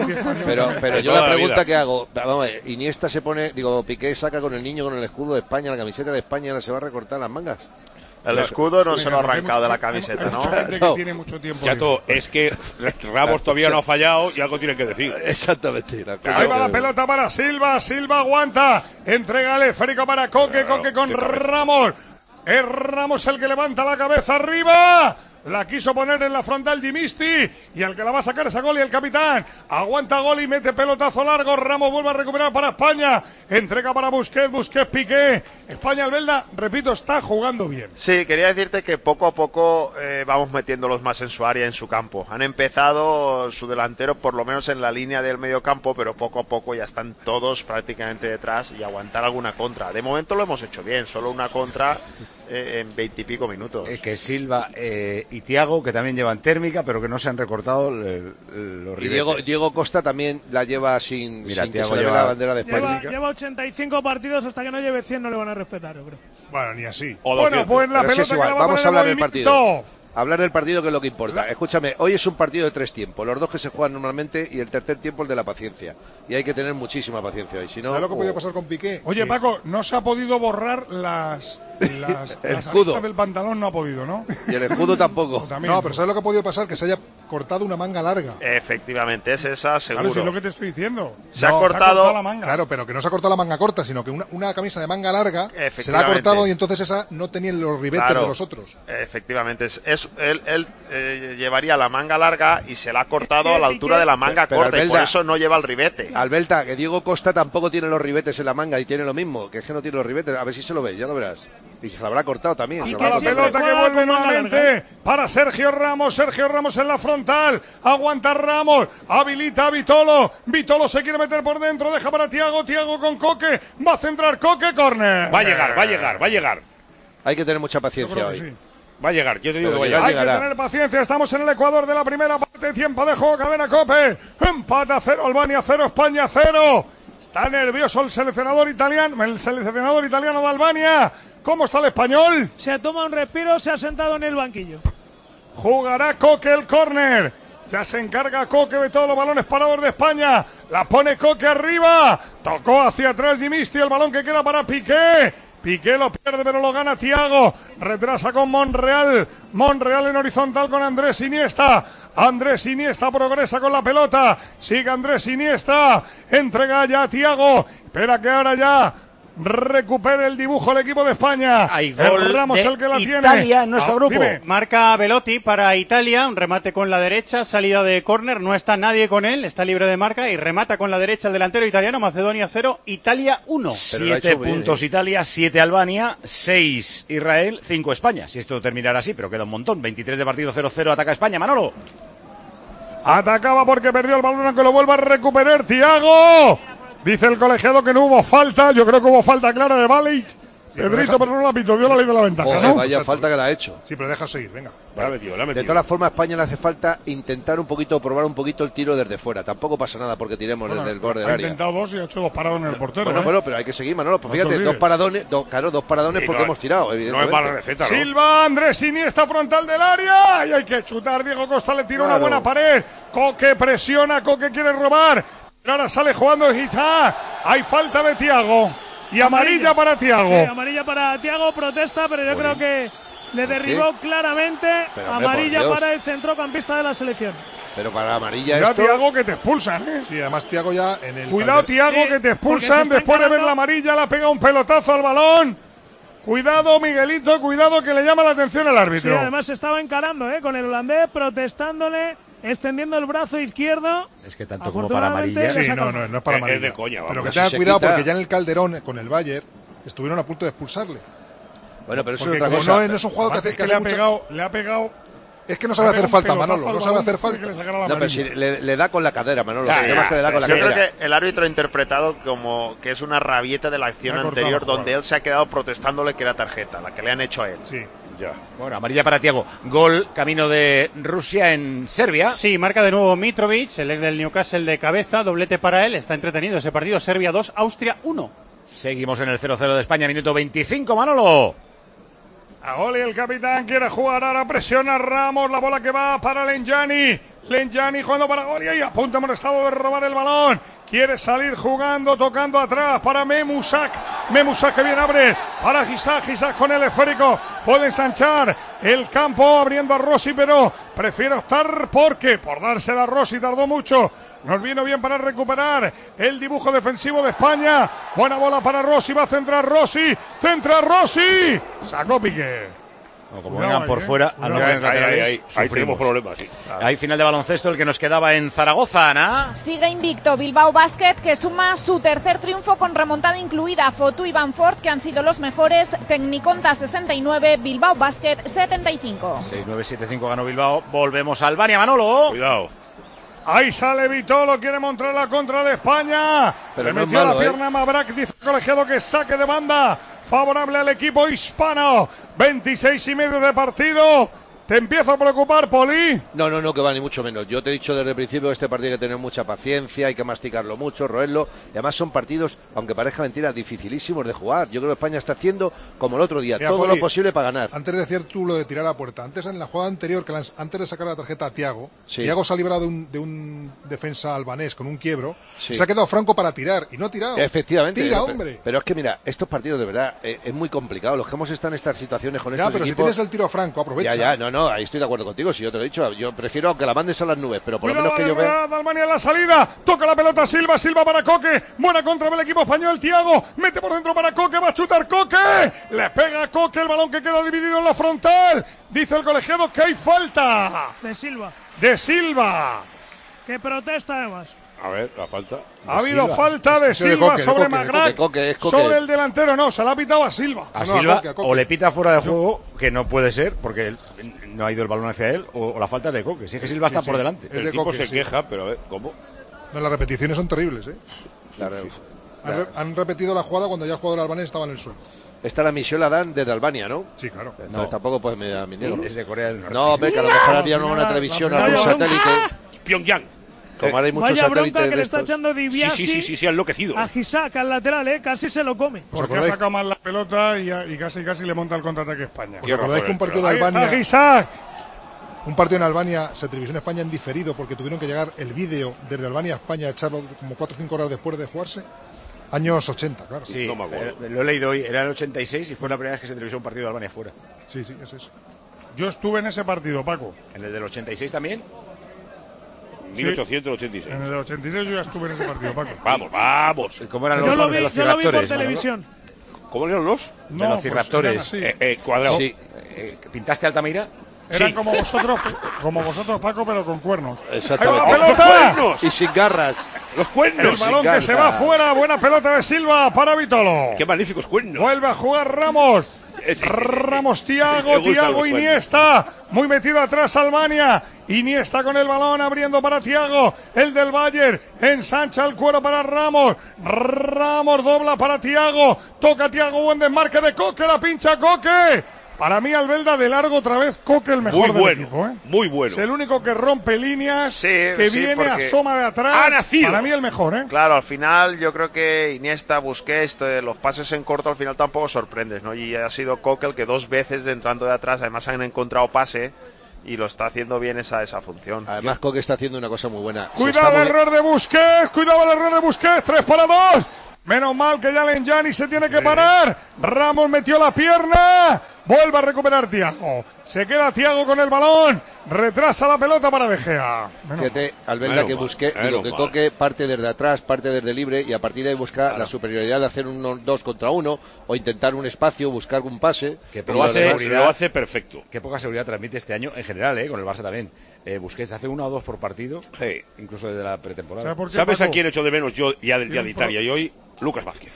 pero yo la pregunta que hago, vamos, Iniesta se pone, Piqué saca con el niño con el escudo de España, la camiseta de España, ahora se va a recortar las mangas. El escudo no se lo ha arrancado de la camiseta, ¿no? Que tiene mucho tiempo. Es que Ramos todavía no ha fallado y algo tiene que decir. Exactamente. Ahí va la pelota para Silva aguanta, entrega el esférico para Coque con Ramos. Es Ramos el que levanta la cabeza arriba. La quiso poner en la frontal Dimisti y al que la va a sacar es a Goli, el capitán. Aguanta Goli, mete pelotazo largo. Ramos vuelve a recuperar para España. Entrega para Busquets, Piqué. España, Albelda, repito, está jugando bien. Sí, quería decirte que poco a poco vamos metiéndolos más en su área, en su campo. Han empezado su delantero por lo menos en la línea del medio campo, pero poco a poco ya están todos prácticamente detrás y aguantar alguna contra. De momento lo hemos hecho bien, solo una contra en 20 y pico minutos. Que Silva y Thiago, que también llevan térmica, pero que no se han recortado los ribetes. Y Diego Costa también la lleva sin Thiago que se le vea la bandera de España. Lleva 85 partidos, hasta que no lleve 100 no le van a respetar, yo creo. Bueno, ni así. Bueno, pues la pelota que la vamos a hablar del partido. Hablar del partido, que es lo que importa. Escúchame, hoy es un partido de 3 tiempos, los 2 que se juegan normalmente y el tercer tiempo el de la paciencia. Y hay que tener muchísima paciencia hoy. Si no, ¿sabes lo que podía pasar con Piqué? Oye, Paco, no se ha podido borrar las el escudo del pantalón, no ha podido, ¿no? Y el escudo tampoco. No, pero ¿sabes lo que ha podido pasar? Que se haya cortado una manga larga. Efectivamente, es esa, seguro. Claro, si es lo que te estoy diciendo. Se ha cortado la manga. Claro, pero que no se ha cortado la manga corta, sino que una camisa de manga larga se la ha cortado y entonces esa no tenía los ribetes de los otros. Efectivamente, él llevaría la manga larga y se la ha cortado a la altura de la manga corta, Albelda, y por eso no lleva el ribete. Albelda, que Diego Costa tampoco tiene los ribetes en la manga y tiene lo mismo, que es que no tiene los ribetes. A ver si se lo ves, ya lo verás. Y se la habrá cortado también. Y la pelota que vuelve nuevamente para Sergio Ramos. Sergio Ramos en la frontal. Aguanta Ramos. Habilita a Vitolo. Vitolo se quiere meter por dentro. Deja para Thiago. Thiago con Coque. Va a centrar Coque. Córner. Va a llegar. Hay que tener mucha paciencia hoy. Sí. Va a llegar, yo te digo que va a llegar. Hay que tener paciencia, estamos en el Ecuador de la primera parte, tiempo de juego, Cadena COPE. Empata 0, Albania 0, España 0. Está nervioso el seleccionador italiano de Albania. ¿Cómo está el español? Se toma un respiro, se ha sentado en el banquillo. Jugará Coque el córner. Ya se encarga Coque de todos los balones parados de España. La pone Coque arriba. Tocó hacia atrás Dimisti, el balón que queda para Piqué. Piqué lo pierde, pero lo gana Thiago. Retrasa con Monreal. Monreal en horizontal con Andrés Iniesta. Andrés Iniesta progresa con la pelota. Sigue Andrés Iniesta. Entrega ya a Thiago. Espera que ahora ya recupere el dibujo el equipo de España. Hay gol Ramos de el que la Italia tiene en nuestro grupo. Dime. Marca Belotti para Italia, un remate con la derecha, salida de córner, no está nadie con él, está libre de marca y remata con la derecha el delantero italiano. Macedonia 0, Italia 1. 7 puntos Italia, 7 Albania, 6 Israel, 5 España. Si esto terminara así, pero queda un montón. 23 de partido, 0-0, ataca España. Manolo. Atacaba porque perdió el balón, aunque lo vuelva a recuperar Thiago. Dice el colegiado que no hubo falta. Yo creo que hubo falta clara de Balic. Sí, Pedrito, pero no la pitó, dio la ley de la ventaja, ¿no? Vaya falta que la ha hecho. Sí, pero deja seguir, venga. De todas formas, a España le hace falta intentar un poquito, probar un poquito el tiro desde fuera. Tampoco pasa nada porque tiremos desde el borde del área. Ha intentado 2 y ha hecho 2 parados en el portero. Bueno, pero hay que seguir, Manolo. Pues fíjate, dos paradones porque hemos tirado, evidentemente. No es mala receta, ¿no? Silva, Andrés Iniesta, frontal del área. Y hay que chutar. Diego Costa le tira una buena pared. Coque presiona, Coque quiere robar. Pero ahora sale jugando Hita. Hay falta de Thiago. Y amarilla para Thiago. Sí, amarilla para Thiago, protesta, pero yo creo que le derribó claramente. Pero, amarilla para el centrocampista de la selección. Pero para amarilla ya esto... Thiago que te expulsan, ¿eh? Sí, además Thiago ya en el... Cuidado Thiago que te expulsan después de ver la amarilla, le ha pegado un pelotazo al balón. Cuidado Miguelito, cuidado que le llama la atención el árbitro. Sí, además se estaba encarando con el holandés, protestándole, extendiendo el brazo izquierdo. Es que tanto como para amarilla. Sí, no es para amarilla. Es de coña, pero que tenga cuidado porque ya en el Calderón con el Bayern estuvieron a punto de expulsarle. Bueno, pero eso porque es otra como cosa. no es un jugador que hace que le ha pegado. Es que no sabe hacer falta, Manolo. No sabe hacer falta. No, pero si le da con la cadera, Manolo. Yo creo que el árbitro ha interpretado como que es una rabieta de la acción anterior donde él se ha quedado protestándole que era tarjeta, la que le han hecho a él. Sí. Ya. Bueno, amarilla para Thiago. Gol camino de Rusia en Serbia. Sí, marca de nuevo Mitrovic, el ex del Newcastle de cabeza, doblete para él. Está entretenido ese partido. Serbia 2, Austria 1. Seguimos en el 0-0 de España, minuto 25, Manolo. A gol y el capitán quiere jugar, ahora presiona Ramos, la bola que va para Lenjani. Lenjani jugando para gol y ahí a punto molestado de robar el balón. Quiere salir jugando, tocando atrás para Memusak. Memusak que bien abre para Gisák. Gisák con el esférico. Puede ensanchar el campo abriendo a Rossi, pero prefiere optar porque por dársela a Rossi tardó mucho. Nos vino bien para recuperar el dibujo defensivo de España. Buena bola para Rossi, va a centrar Rossi. ¡Centra Rossi! Sacó Piqué. No, como vengan por fuera, al no tener laterales, ahí tenemos problemas, sí. Hay final de baloncesto, el que nos quedaba en Zaragoza, Ana. Sigue invicto Bilbao Basket, que suma su tercer triunfo con remontada incluida. Fotu y Banford, que han sido los mejores. Tecniconta 69, Bilbao Basket 75. 6-9-7-5 ganó Bilbao. Volvemos a Albania, Manolo. Cuidado. Ahí sale Vitolo, quiere montar la contra de España. Pero le no metió es malo, la pierna Mabrak, dice el colegiado que saque de banda. Favorable al equipo hispano. 26:30 de partido. ¿Te empiezo a preocupar, Poli? No, que va, ni mucho menos. Yo te he dicho desde el principio que este partido hay que tener mucha paciencia, hay que masticarlo mucho, roerlo. Y además son partidos, aunque parezca mentira, dificilísimos de jugar. Yo creo que España está haciendo, como el otro día, todo Poli, lo posible para ganar. Antes de decir tú lo de tirar a puerta, antes en la jugada anterior, antes de sacar la tarjeta a Thiago, sí. Thiago se ha librado de un defensa albanés con un quiebro, sí. Se ha quedado franco para tirar, y no ha tirado. Efectivamente. Tira, hombre. Pero es que mira, estos partidos de verdad es muy complicado. Los que hemos estado en estas situaciones con estos pero equipos... si tienes el tiro franco, aprovecha. Ya, no, No, ahí estoy de acuerdo contigo, si yo te lo he dicho. Yo prefiero que la mandes a las nubes, pero por lo menos que yo vea. Albania en la salida, toca la pelota Silva para Coque, buena contra del equipo español, Thiago, mete por dentro para Coque, va a chutar Coque, le pega a Coque, el balón que queda dividido en la frontal, dice el colegiado que hay falta. De Silva. Que protesta además. A ver, la falta. Ha habido falta de Silva sobre Magrac, sobre el delantero, no, se la ha pitado a Silva. A Silva, o le pita fuera de juego, que no puede ser, porque no ha ido el balón hacia él, o la falta es de Coque. Si es que Silva está por delante. El tipo se queja, pero a ver, ¿cómo? No, las repeticiones son terribles, Han repetido la jugada cuando ya el jugador albanés estaba en el suelo. Esta la misión la dan desde Albania, ¿no? Sí, claro. No, tampoco puedes medir a mi negro. Es de Corea del Norte. No, ve que a lo mejor había una televisión, algún satélite. Pyongyang. Como ahora hay muchos Vaya satélites bronca que de le está echando Dibiasi. Sí, ha enloquecido. A Gisak, al lateral, casi se lo come. Porque ha sacado mal la pelota y casi le monta el contraataque a España. ¿Os acordáis que un partido de Albania... Un partido en Albania se televisó en España en diferido porque tuvieron que llegar el vídeo desde Albania a España a echarlo como 4 o 5 horas después de jugarse? Años 80, claro. Sí, no me acuerdo. Lo he leído hoy, era el 86 y fue la primera vez que se televisó un partido de Albania fuera. Sí, es eso. Yo estuve en ese partido, Paco. ¿En el del 86 también? 1886. En el 86 yo ya estuve en ese partido, Paco. Vamos. ¿Cómo eran yo lo vi por televisión. ¿Cómo eran los? De los Cirraptores. Cuadrados. Sí. ¿Pintaste Altamira? Eran como vosotros, Paco, pero con cuernos. Exactamente. ¡Ahí va la pelota! Y sin garras. Los cuernos. El balón que se va afuera. Buena pelota de Silva para Vitolo. ¡Qué magníficos cuernos! Vuelve a jugar Ramos. Ramos, Thiago, Iniesta. Muy metido atrás Albania. Iniesta con el balón abriendo para Thiago. El del Bayern. Ensancha el cuero para Ramos. Ramos dobla para Thiago. Toca Thiago. Buen desmarque de Coque. La pincha Coque. Para mí, Albelda, de largo otra vez, Coque el mejor del equipo. Muy bueno. Es el único que rompe líneas, que viene, asoma de atrás. Ha nacido. Para mí el mejor, Claro, al final yo creo que Iniesta, Busquets, los pases en corto al final tampoco sorprendes, ¿no? Y ha sido Coque el que 2 veces entrando de atrás, además han encontrado pase y lo está haciendo bien esa función. Además, Coque está haciendo una cosa muy buena. Cuidado el error de Busquets, 3-2. Menos mal que ya Lenjani se tiene que parar. Ramos metió la pierna. Vuelve a recuperar Thiago. Se queda Thiago con el balón. Retrasa la pelota para De Gea. Fíjate, Albelda, que busque, digo, que Coque parte desde atrás, parte desde libre y a partir de ahí busca la superioridad de hacer un 2 contra 1 o intentar un espacio, buscar un pase. Lo hace perfecto. Qué poca seguridad transmite este año en general, con el Barça también. Busquets hace 1 o 2 por partido, incluso desde la pretemporada. ¿Sabes a quién echo de menos yo ya del día de Italia y hoy? Lucas Vázquez.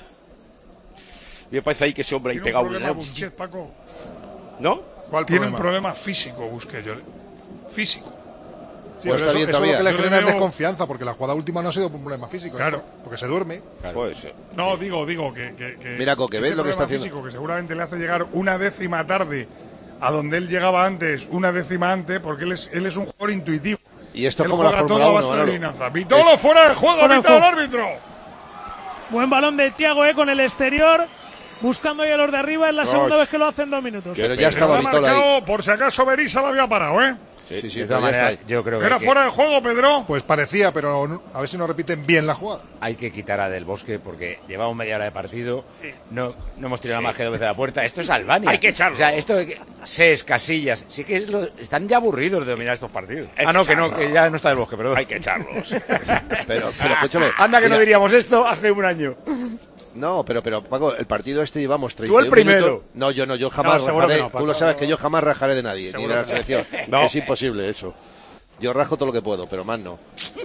Me parece ahí que ese hombre ahí pegado. Busquets, Paco. ¿No? Tiene un problema físico, Busquets. Físico. Sí, pero eso lo que le genera es desconfianza, porque la jugada última no ha sido un problema físico. Claro. Porque se duerme. Claro. Puede ser. No, digo que mira, Coque, ¿ves lo que está haciendo? Físico, que seguramente le hace llegar una décima tarde a donde él llegaba antes, una décima antes, porque él es un jugador intuitivo. Y esto es como la Fórmula 1. Vitolo fuera de juego, pita el árbitro. Buen balón de Thiago, con el exterior. Buscando ahí a los de arriba, es la segunda vez que lo hace en 2 minutos. Pero ya estaba Vitolo ahí. Por si acaso Berizza lo había parado, Sí, de todas maneras, yo creo que ¿era fuera de juego, Pedro? Pues parecía, pero a ver si no repiten bien la jugada. Hay que quitar a Del Bosque porque llevamos media hora de partido, no hemos tirado más que 2 veces a la puerta. Esto es Albania. Hay que echarlo. O sea, esto Ses, Casillas, sí que están ya aburridos de dominar estos partidos. Que ya no está Del Bosque, perdón. Hay que echarlos. pero escúchame. Anda que no diríamos esto hace un año. No, pero Paco, el partido llevamos 30 Tú el primero. minutos. No, yo jamás rajaré. No, tú lo sabes que yo jamás rajaré de nadie, ni de la selección. Es imposible eso. Yo rajo todo lo que puedo, pero más no.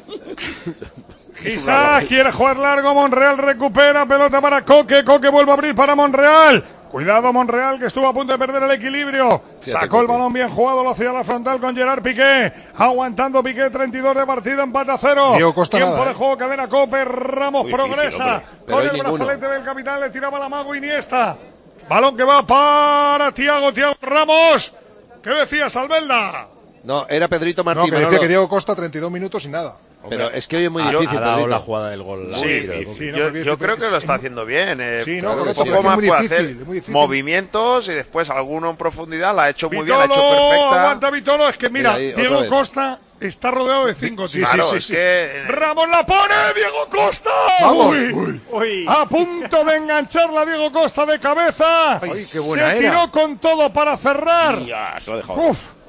Quizás quiere jugar largo, Monreal recupera, pelota para Coque vuelve a abrir para Monreal. Cuidado Monreal, que estuvo a punto de perder el equilibrio. Sacó el balón bien jugado, lo hacía la frontal con Gerard Piqué. Aguantando Piqué, 32 de partido, empate a 0. Tiempo de juego que ven a Cope. Ramos progresa con el brazalete del capitán, le tiraba la mago Iniesta. Balón que va para Thiago Ramos. ¿Qué decías, Albelda? No, era Pedrito Martín. No, que decía que Diego Costa 32 minutos y nada. Pero es que hoy es muy difícil. Ha dado la jugada del gol. Yo creo que lo está haciendo bien. Sí, no, un poco más puede hacer movimientos y después alguno en profundidad. La ha hecho muy bien, la ha hecho perfecta. Aguanta Vitolo, es que mira, Diego Costa está rodeado de 5 tíos. Sí. Ramos la pone, Diego Costa. Uy. A punto de engancharla Diego Costa de cabeza. Ay, qué buena se tiró con todo para cerrar. Ya, se lo ha dejado.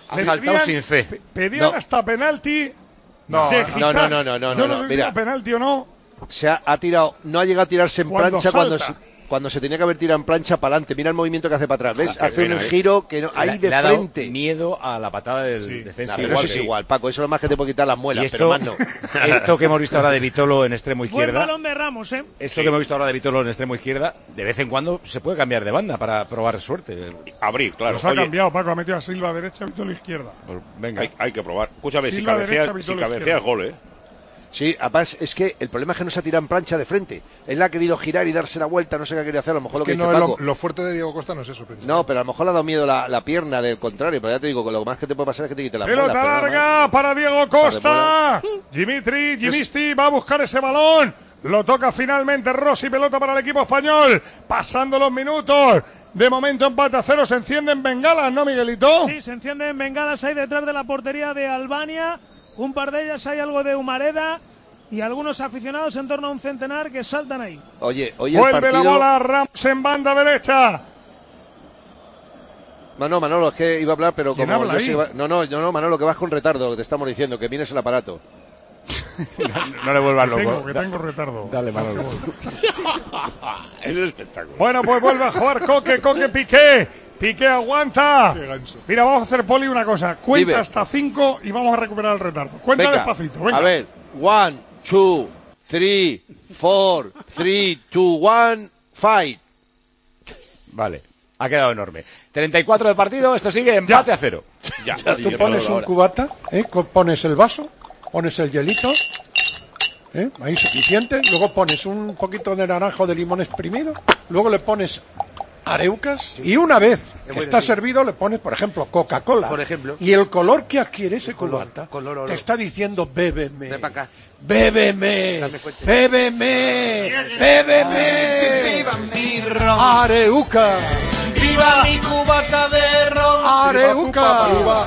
Ha saltado sin fe. Pedían hasta penalti. No, Yo no, sé si mira. era penalti o no. Se ha tirado, no ha llegado a tirarse en Cuando plancha salta. cuando se tenía que haber tirado en plancha para adelante. Mira el movimiento que hace para atrás, ¿ves? Hace un giro que no, ahí de le ha dado frente. miedo a la patada del defensa. Pero eso es igual, Paco, eso es lo más que te puede quitar las muelas, Y esto, pero más no. esto que hemos visto ahora de Vitolo en extremo Buen izquierda, balón de Ramos, ¿eh? esto que hemos visto ahora de Vitolo en extremo izquierda, de vez en cuando se puede cambiar de banda para probar suerte. Abrir, claro. Nos ha cambiado, Paco, ha metido a Silva derecha, Vitolo izquierda. Pues venga. Hay que probar. Escúchame, si Silva derecha, cabeceas Vitolo izquierda. gol, ¿eh? Sí, además es que el problema es que no se ha tirado en plancha de frente. Él ha querido girar y darse la vuelta, no sé qué ha querido hacer, a lo mejor lo que dice Paco. Lo fuerte de Diego Costa no es eso, precisamente. No, pero a lo mejor le ha dado miedo la pierna del contrario, pero ya te digo que lo más que te puede pasar es que te quite la muela. Pelota larga para Diego Costa. Jimisti va a buscar ese balón. Lo toca finalmente Rossi, pelota para el equipo español. Pasando los minutos. De momento empate a 0, se encienden bengalas, ¿no, Miguelito? Sí, se encienden bengalas ahí detrás de la portería de Albania. Un par de ellas hay algo de Humareda y algunos aficionados en torno a un centenar que saltan ahí. Oye, el vuelve partido... la bola, Ramos en banda derecha. Manolo, es que iba a hablar, pero como habla ahí? No, Manolo, que vas con retardo, lo que te estamos diciendo, que vienes el aparato. No le vuelvas loco. Que tengo retardo. Dale, Manolo. Es un espectáculo. Bueno, pues vuelve a jugar Coque Piqué. Piqué aguanta. Mira, vamos a hacer, Poli, una cosa. Cuenta Dime. hasta 5 y vamos a recuperar el retardo. Cuenta Venga, despacito, venga. A ver, 1, 2, 3, 4, 3, 2, 1, fight. Vale, ha quedado enorme. 34 de partido, esto sigue empate a 0. Ya. Tú pones un cubata, pones el vaso, pones el hielito, ahí suficiente, luego pones un poquito de naranjo de limón exprimido, luego le pones areucas y una vez que está servido le pones, por ejemplo, Coca-Cola. Por ejemplo. Y el color que adquiere ese cubata color oro. te está diciendo bébeme. Ven para acá. Bébeme, Dame fuerte. bébeme, bébeme. Viva mi ron. Areuca, Viva mi cubata de ron. Areuca,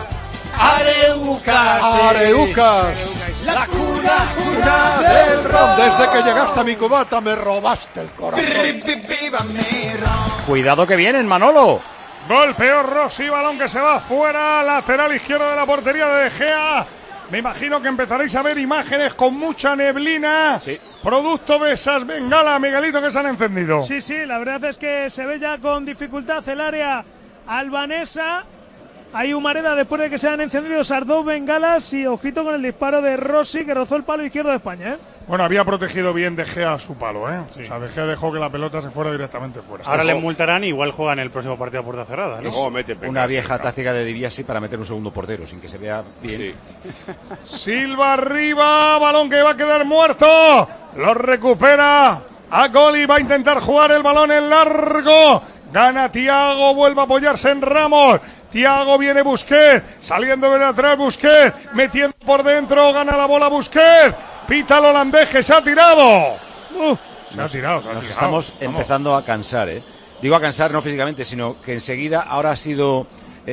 Areucas. Areucas. La cuna Del ron. Desde que llegaste a mi cubata me robaste el corazón. Viva mi ron. Cuidado que vienen, Manolo. Golpeó Rossi, balón que se va fuera, lateral izquierdo de la portería de De Gea. Me imagino que empezaréis a ver imágenes con mucha neblina, producto de esas bengalas, Miguelito, que se han encendido. Sí, la verdad es que se ve ya con dificultad el área albanesa. Hay Humareda después de que se han encendido esas dos bengalas y ojito con el disparo de Rossi que rozó el palo izquierdo de España, ¿eh? Bueno, había protegido bien De Gea su palo, ¿eh? Sí. O sea, De Gea dejó que la pelota se fuera directamente fuera. Ahora le multarán y igual juegan el próximo partido a puerta cerrada, ¿no? Una vieja táctica de Di Biasi para meter un segundo portero sin que se vea bien. Sí. Silva arriba, balón que va a quedar muerto. Lo recupera a Goli, va a intentar jugar el balón en largo. Gana Thiago, vuelve a apoyarse en Ramos. Thiago viene Busquets, saliendo de atrás Busquets, metiendo por dentro, gana la bola Busquets. Pita el holandés que se ha tirado. Se ha tirado. Nos estamos empezando a cansar, ¿eh? Digo a cansar no físicamente, sino que enseguida ahora ha sido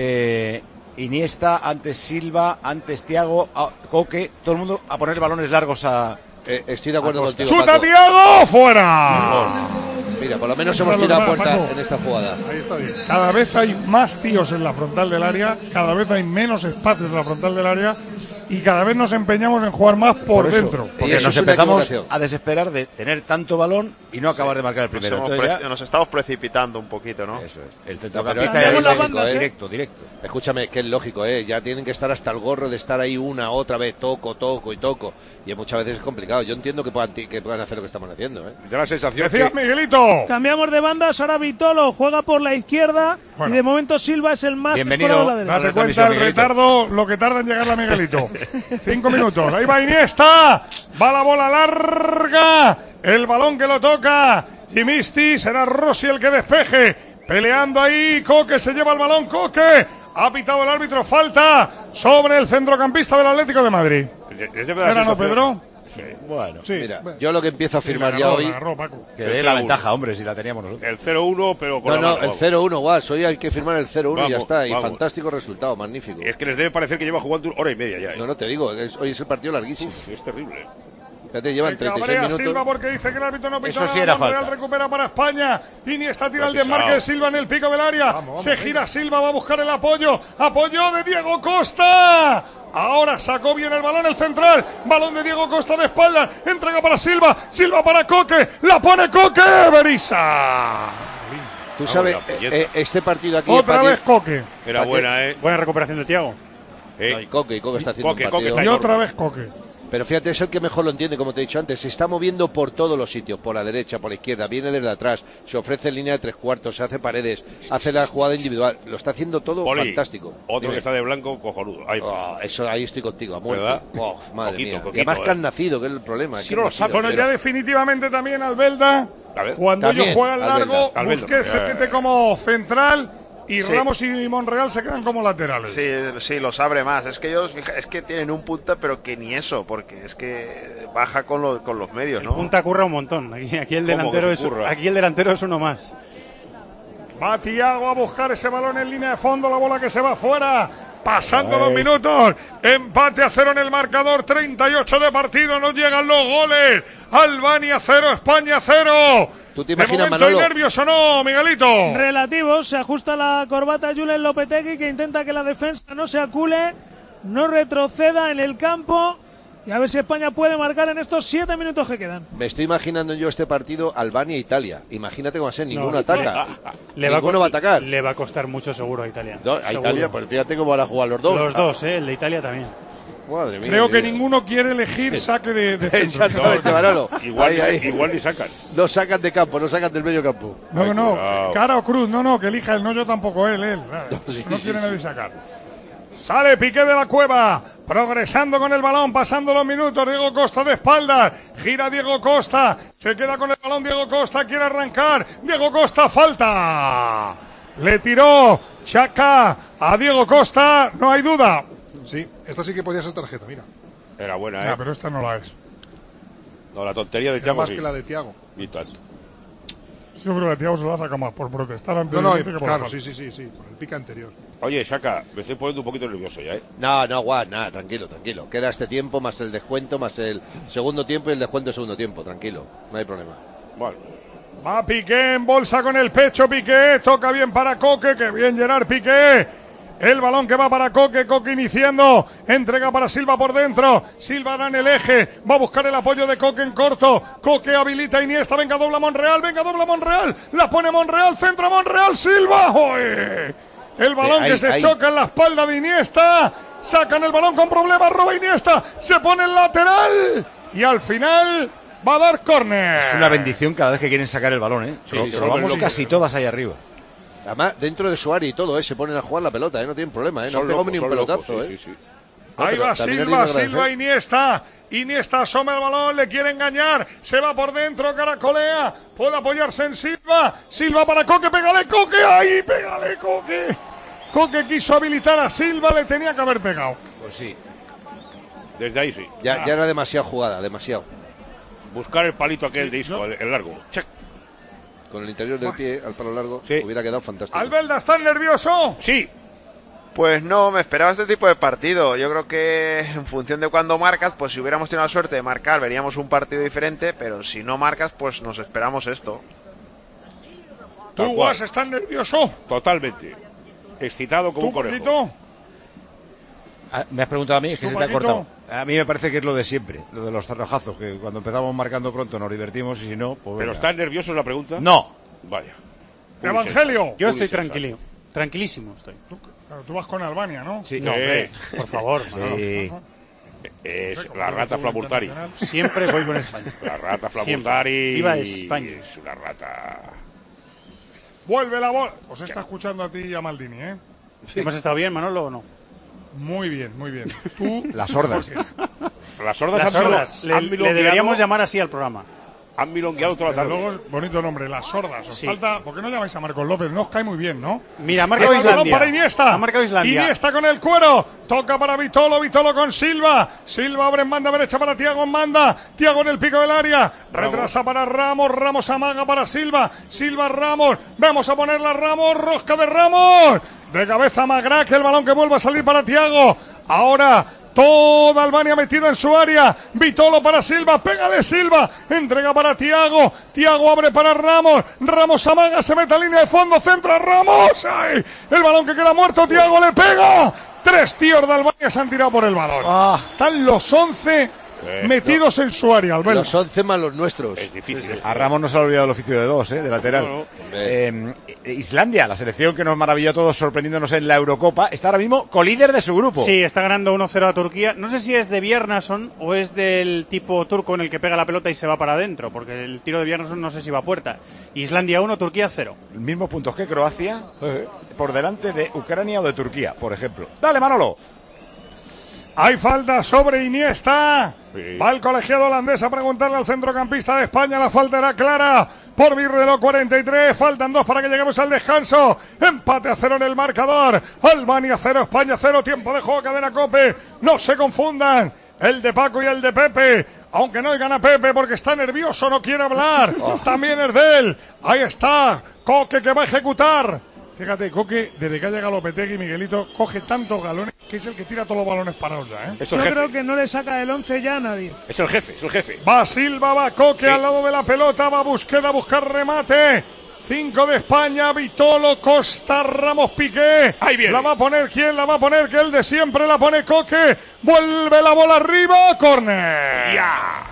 Iniesta, antes Silva, antes Thiago, Coque, todo el mundo a poner balones largos a... Estoy de acuerdo contigo, ¡Chuta Paco. Thiago! ¡Fuera! Mira, por lo menos hemos tirado a puerta en esta jugada. Ahí está bien. Cada vez hay más tíos en la frontal del área, cada vez hay menos espacios en la frontal del área y cada vez nos empeñamos en jugar más por dentro. Porque nos empezamos a desesperar de tener tanto balón y no acabar de marcar el primero. Nos estamos precipitando un poquito, ¿no? Eso es. El centrocampista ya dice, directo. Escúchame, que es lógico, ya tienen que estar hasta el gorro de estar ahí una, otra vez, toco. Y muchas veces es complicado. Yo entiendo que puedan hacer lo que estamos haciendo, Da la sensación Decías, Miguelito. Cambiamos de bandas, ahora Vitolo juega por la izquierda y de momento Silva es el más bienvenido. por la derecha. Date cuenta el retardo, lo que tarda en llegar la Miguelito. 5 minutos. Ahí va Iniesta. Va la bola larga. El balón que lo toca Jimisti. Será Rossi el que despeje. Peleando ahí. Coque se lleva el balón. Coque. Ha pitado el árbitro. Falta sobre el centrocampista del Atlético de Madrid. ¿Era no, Pedro? Sí. Bueno, mira, yo lo que empiezo a firmar ya hoy. Que dé la ventaja, hombre, si la teníamos nosotros. El 0-1, pero con No, el 0-1, guau, hoy hay que firmar el 0-1 y ya está. Y vamos. fantástico resultado, magnífico. Es que les debe parecer que lleva jugando hora y media ya. No te digo, hoy es el partido larguísimo. Es terrible. Fíjate, llevan 36 minutos. Silva porque dice que el árbitro no pita. Eso sí era Monreal falta. recupera para España. Iniesta tira el desmarque de Silva en el pico del área. Se gira Silva, va a buscar el apoyo. Apoyo de Diego Costa. Ahora sacó bien el balón el central. Balón de Diego Costa de espaldas. Entrega para Silva. Silva para Coque. La pone Coque. Berizza. Tú sabes, este partido aquí... Otra vez Coque. Era buena, Buena recuperación de Thiago. No, y Coque está haciendo un partido. Y otra vez Coque. Pero fíjate, es el que mejor lo entiende, como te he dicho antes. Se está moviendo por todos los sitios, por la derecha, por la izquierda, viene desde atrás, se ofrece en línea de 3/4, se hace paredes, hace la jugada individual. Lo está haciendo todo fantástico. Otro Dime. que está de blanco, cojonudo. Ahí estoy contigo, a muerte. ¿Verdad? Madre Poquito, mía. poquito, Y además que han nacido, que es el problema. Sí, no lo sabe. Bueno, ya definitivamente también Albelda. Cuando También, ellos juegan largo, Albelda. Busquets se mete como central y Sí. Ramos y Monreal se quedan como laterales. Sí, los abre más. Es que ellos es que tienen un punta, pero que ni eso, porque es que baja con los medios, ¿no? Punta curra un montón. Aquí el ¿Cómo delantero que se curra? aquí el delantero es uno más. Va Thiago a buscar ese balón en línea de fondo, la bola que se va fuera. Pasando 2 minutos, empate a 0 en el marcador, 38 de partido, no llegan los goles. Albania 0, España 0. ¿Tú te De imaginas, momento hay Manolo? nervios o no, Miguelito. Relativos, se ajusta la corbata Julen Lopetegui, que intenta que la defensa no se acule, no retroceda en el campo, y a ver si España puede marcar en estos 7 minutos que quedan. Me estoy imaginando yo este partido Albania-Italia. Imagínate cómo va a ser, ninguno No, ataca. Le va Ninguno va a atacar. Le va a costar mucho seguro a Italia. No, a Seguro. Italia, pues fíjate cómo van a jugar los dos. Los dos, el de Italia también. Madre mía. Creo que mira. ninguno quiere elegir saque de centro. Exactamente, Manolo. Igual ni sacan. No sacan de campo, no sacan del medio campo. No, cuidado. cara o cruz, no, que elija él, no yo tampoco él. No quiere nadie sacar. Sale Piqué de la cueva, progresando con el balón, pasando los minutos, Diego Costa de espaldas, gira Diego Costa, se queda con el balón Diego Costa, quiere arrancar, Diego Costa, falta. Le tiró Chaca a Diego Costa, no hay duda. Sí, esta sí que podía ser tarjeta, mira. Era buena, Ah, pero esta no la es. No, la tontería de Era Thiago más sí. que la de Thiago. Y tanto. Yo creo que Thiago se la saca más por protestar ante No, el que por la claro, falta. sí, por el pica anterior. Oye, Shaka, me estoy poniendo un poquito nervioso ya, ¿eh? No, Guad, nada, tranquilo. Queda este tiempo, más el descuento, más el segundo tiempo y el descuento del segundo tiempo, tranquilo. No hay problema. Vale. Va Piqué en bolsa con el pecho, Piqué, toca bien para Coque, que bien Gerard Piqué. El balón que va para Coque, Coque iniciando, entrega para Silva por dentro, Silva da en el eje, va a buscar el apoyo de Coque en corto, Coque habilita a Iniesta, venga dobla Monreal, la pone Monreal, centra Monreal, Silva, ¡joder! El balón que se choca en la espalda de Iniesta, sacan el balón con problemas, roba Iniesta, se pone el lateral y al final va a dar córner. Es una bendición cada vez que quieren sacar el balón, ¿eh? Sí, Robamos casi todas ahí arriba. Además, dentro de su área y todo, se ponen a jugar la pelota, no tienen problema, no Son pegó locos, ni un son pelotazo. locos, sí. Ahí pero va también es Silva, digno de agradecer. Iniesta asoma el balón, le quiere engañar, se va por dentro, caracolea, puede apoyarse en Silva para Coque, pégale Coque. Coque quiso habilitar a Silva, le tenía que haber pegado. Pues sí. Desde ahí sí. Ya era demasiado jugada, demasiado. Buscar el palito aquel de disco, el largo. Check. Con el interior del pie al palo largo hubiera quedado fantástico. Albelda, ¿estás nervioso? Sí. Pues no, me esperaba este tipo de partido. Yo creo que en función de cuándo marcas, pues si hubiéramos tenido la suerte de marcar, veríamos un partido diferente, pero si no marcas, pues nos esperamos esto. ¿Tú, Guas, estás nervioso? Totalmente. Excitado como un conejo. Poquito? Me has preguntado a mí, es que ¿Tú, se te ha Paquito? cortado. A mí me parece que es lo de siempre, lo de los cerrojazos, que cuando empezamos marcando pronto nos divertimos y si no, pues ¿Pero venga. estás nervioso es la pregunta? No. Vaya. Evangelio. Yo estoy tranquilo. Tranquilísimo estoy. Tú vas con Albania, ¿no? Sí. No, hombre, por favor. Sí. Es la rata Flamurtari. Siempre voy con España. La rata Siempre. Flamurtari. Viva España. Es una rata. Vuelve la bola. Os está escuchando a ti y a Maldini, ¿eh? ¿Hemos estado bien, Manolo, o no? Muy bien. Tú, Las sordas. Las sordas Las han sordas. han Le deberíamos llamar así al programa. Han milongueado toda la Desde tarde. luego es bonito nombre, las sordas. Os Sí. falta. ¿Por qué no llamáis a Marcos López? No os cae muy bien, ¿no? Mira, ha marcado El balón Islandia. para Iniesta. Ha marcado Islandia. Iniesta con el cuero. Toca para Vitolo con Silva. Silva abre en banda derecha para Thiago en banda. Thiago en el pico del área. Retrasa para Ramos. Ramos amaga para Silva. Silva Ramos. Vamos a ponerla a Ramos. Rosca de Ramos. De cabeza Magra, que el balón que vuelve a salir para Thiago. Ahora Toda Albania metida en su área. Vitolo para Silva. Pégale Silva. Entrega para Thiago. Thiago abre para Ramos. Ramos amaga. Se mete a línea de fondo. Centra Ramos. ¡Ay! El balón que queda muerto. Thiago le pega. 3 tíos de Albania se han tirado por el balón. Están los 11 metidos en su área, Albert. Los 11 más los nuestros. Es difícil. A Ramos no se ha olvidado el oficio de 2, de lateral. Islandia, la selección que nos maravilló a todos sorprendiéndonos en la Eurocopa, está ahora mismo colíder de su grupo. Sí, está ganando 1-0 a Turquía. No sé si es de Bjarnason o es del tipo turco en el que pega la pelota y se va para adentro, porque el tiro de Bjarnason no sé si va a puerta. Islandia 1, Turquía 0. Mismos puntos que Croacia, por delante de Ucrania o de Turquía, por ejemplo. ¡Dale, Manolo! Hay falta sobre Iniesta. Va el colegiado holandés a preguntarle al centrocampista de España. La falta era clara por Virrelo. 43. Faltan 2 para que lleguemos al descanso. Empate a 0 en el marcador. Albania 0, España 0. Tiempo de juego, cadena COPE. No se confundan el de Paco y el de Pepe. Aunque no oigan a Pepe porque está nervioso, no quiere hablar. También es de él. Ahí está Coque que va a ejecutar. Fíjate, Coque, desde que ha llegado Lopetegui, Miguelito, coge tantos galones que es el que tira todos los balones parados ya, Yo creo que no le saca el 11 ya a nadie. Es el jefe. Va Silva, va Coque al lado de la pelota, va Busquets a buscar remate. 5 de España, Vitolo, Costa, Ramos, Piqué. Ahí viene. ¿La va a poner quién? La va a poner que el de siempre la pone Coque. Vuelve la bola arriba, córner. Ya.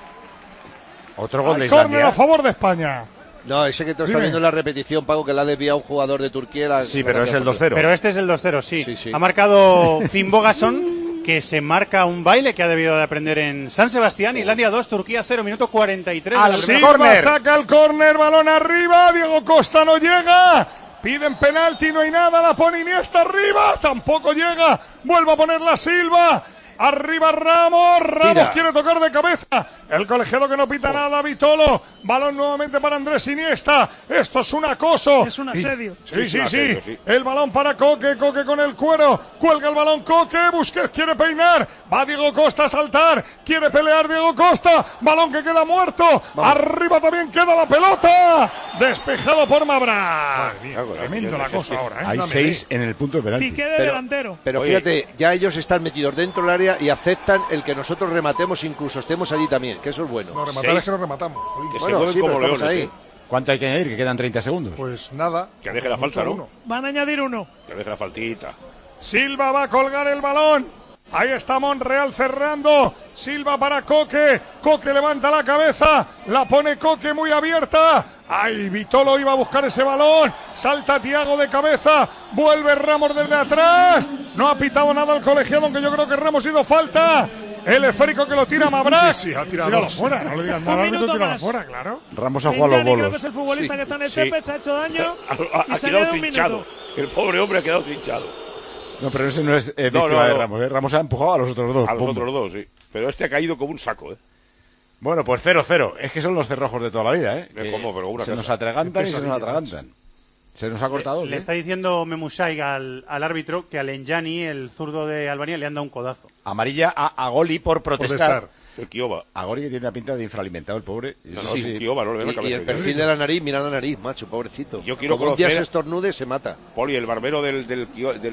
Otro gol de Islandia. Córner a favor de España. No, ese que tú estás viendo en la repetición, Paco, que la ha desviado un jugador de Turquía. Sí, pero es el 2-0. Pero este es el 2-0, sí. Ha marcado Finn Bogason, que se marca un baile que ha debido de aprender en San Sebastián. Islandia 2, Turquía 0, minuto 43. Silva saca el córner, balón arriba. Diego Costa no llega. Piden penalti, no hay nada. La pone Iniesta arriba. Tampoco llega. Vuelve a ponerla Silva. Arriba Ramos quiere tocar de cabeza. El colegiado que no pita nada, Vitolo. Balón nuevamente para Andrés Iniesta. Esto es un acoso. Es un asedio. Sí. El balón para Coque con el cuero. Cuelga el balón Coque. Busquets quiere peinar. Va Diego Costa a saltar. Quiere pelear Diego Costa. Balón que queda muerto. Arriba también queda la pelota. Despejado por Mabra. Tremendo la cosa ahora, Hay 6 en el punto de penalti. Piqué de delantero. Pero fíjate, ya ellos están metidos dentro del área y aceptan el que nosotros rematemos, incluso estemos allí también, que eso es bueno. No, rematar es que no rematamos. Que se mueven como leones, ahí. ¿Cuánto hay que añadir? Que quedan 30 segundos. Pues nada. Que deje la falta, ¿no? Van a añadir 1. Que deje la faltita. Silva va a colgar el balón. Ahí está Monreal cerrando. Silva para Coque. Coque levanta la cabeza. La pone Coque muy abierta. Ay, Vitolo iba a buscar ese balón. Salta Thiago de cabeza. Vuelve Ramos desde atrás. No ha pitado nada el colegiado, aunque yo creo que Ramos ha ido falta. El esférico que lo tira Mabra. Sí, ha tirado. Tíralo fuera. No le digas nada, árbitro, tíralo fuera, claro. Ramos ha jugado los bolos. Creo que es el futbolista que está en el césped, se ha hecho daño. Ha quedado trinchado. El pobre hombre ha quedado trinchado. No, pero ese no es víctima de Ramos. Ramos ha empujado a los otros dos. A los otros dos, sí. Pero este ha caído como un saco, Bueno, pues 0-0. Es que son los cerrojos de toda la vida, ¿Cómo? Pero una se nos atragantan y se nos atragantan. Se nos ha cortado. Le está diciendo Memusai al árbitro que a Lenjani, el zurdo de Albania, le han dado un codazo. Amarilla a Goli por protestar. El Kioba. A Goli que tiene una pinta de infralimentado, el pobre. Sí, Kioba, no le ve la cabeza. Y el perfil de la nariz, mira la nariz, macho, pobrecito. Yo quiero Como un día se estornude, se mata. Poli, el barbero del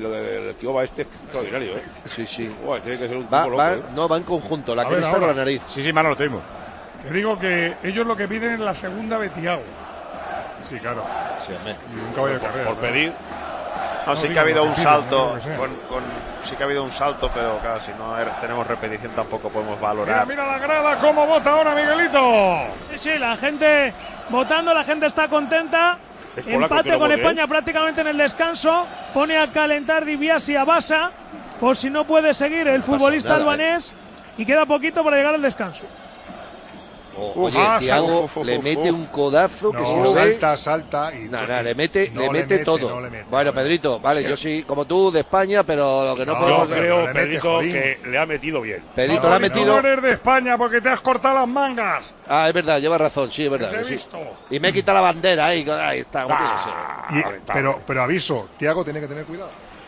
Kioba este, extraordinario, Sí. Uy, tiene que ser un tipo loco, No, va en conjunto, la cresta con la nariz. Sí, Manolo, lo tenemos. Te digo que ellos lo que piden es la segunda de Thiago. Sí, claro. Sí, y un caballo de carrera. Por pedir. No, sí que ha habido un salto. Sí que ha habido un salto, pero claro, si no tenemos repetición tampoco podemos valorar. Mira la grada, cómo vota ahora Miguelito. Sí, la gente votando, la gente está contenta. Empate con España prácticamente en el descanso. Pone a calentar Dibiasi a Basa, por si no puede seguir el futbolista albanés. Y queda poquito para llegar al descanso. Oye, Thiago le mete un codazo que si lo ve... salta y... le mete todo. Bueno, Pedrito, vale, yo sí, como tú, de España, pero lo que no podemos... Yo creo, Pedrito, que le ha metido bien. Pedrito le ha metido... No eres de España porque te has cortado las mangas. Ah, es verdad, lleva razón, sí, es verdad. Te he visto. Y me quita la bandera ahí está, como tiene que ser. Pero aviso, Thiago tiene que tener cuidado.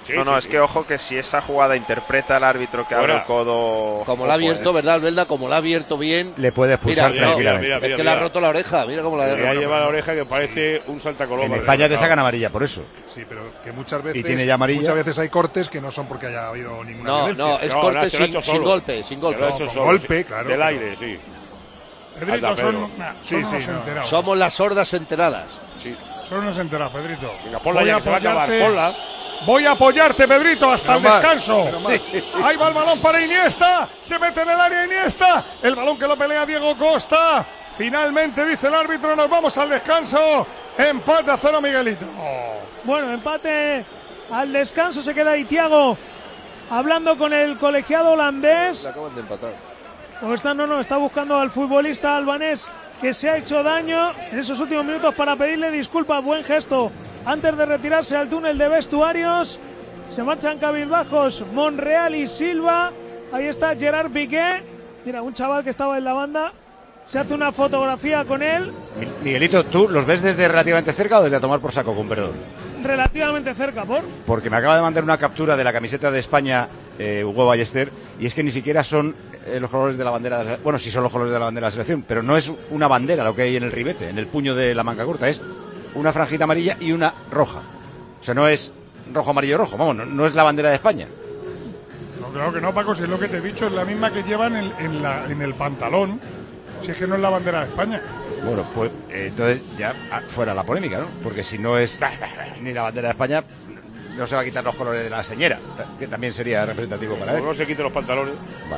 Es que ojo que si esa jugada interpreta el árbitro que abre el codo... Como la ha abierto, ¿verdad, Albelda? Como la ha abierto bien... Le puede expulsar tranquilamente. Es que le ha roto la oreja, mira cómo la ha roto. Lleva la oreja que parece un saltacoloma. En España te sacan amarilla por eso. Sí, pero que muchas veces... Y tiene ya amarilla. Muchas veces hay cortes que no son porque haya habido ninguna violencia. No, es corte sin golpe, sin golpe. Golpe, claro. Del aire, sí. Pedrito, son unos enterados. Somos las sordas enteradas. Sí. Son unos enterados, Pedrito. Venga, ponla ya, se va a acabar, ponla. Voy a apoyarte, Pedrito, hasta el descanso. Ahí va el balón para Iniesta. Se mete en el área Iniesta. El balón que lo pelea Diego Costa. Finalmente dice el árbitro, nos vamos al descanso. Empate a 0, Miguelito. Bueno, empate al descanso. Se queda ahí Thiago hablando con el colegiado holandés. Le acaban de empatar. Está buscando al futbolista albanés que se ha hecho daño en esos últimos minutos para pedirle disculpas. Buen gesto antes de retirarse al túnel de vestuarios. Se marchan cabizbajos Monreal y Silva. Ahí está Gerard Piqué. Mira, un chaval que estaba en la banda. Se hace una fotografía con él. Miguelito, ¿tú los ves desde relativamente cerca o desde a tomar por saco, con perdón? Relativamente cerca, Porque me acaba de mandar una captura de la camiseta de España, Hugo Ballester, y es que ni siquiera son los colores de la bandera de la... Bueno, sí son los colores de la bandera de la selección, pero no es una bandera lo que hay en el ribete, en el puño de la manga corta, es una franjita amarilla y una roja. O sea, no es rojo, amarillo, rojo, vamos, no es la bandera de España. No, claro que no, Paco, si es lo que te he dicho, es la misma que llevan en el pantalón, si es que no es la bandera de España. Bueno, pues entonces ya fuera la polémica, ¿no? Porque si no es ni la bandera de España, no se va a quitar los colores de la señora, que también sería representativo para él. No se quiten los pantalones.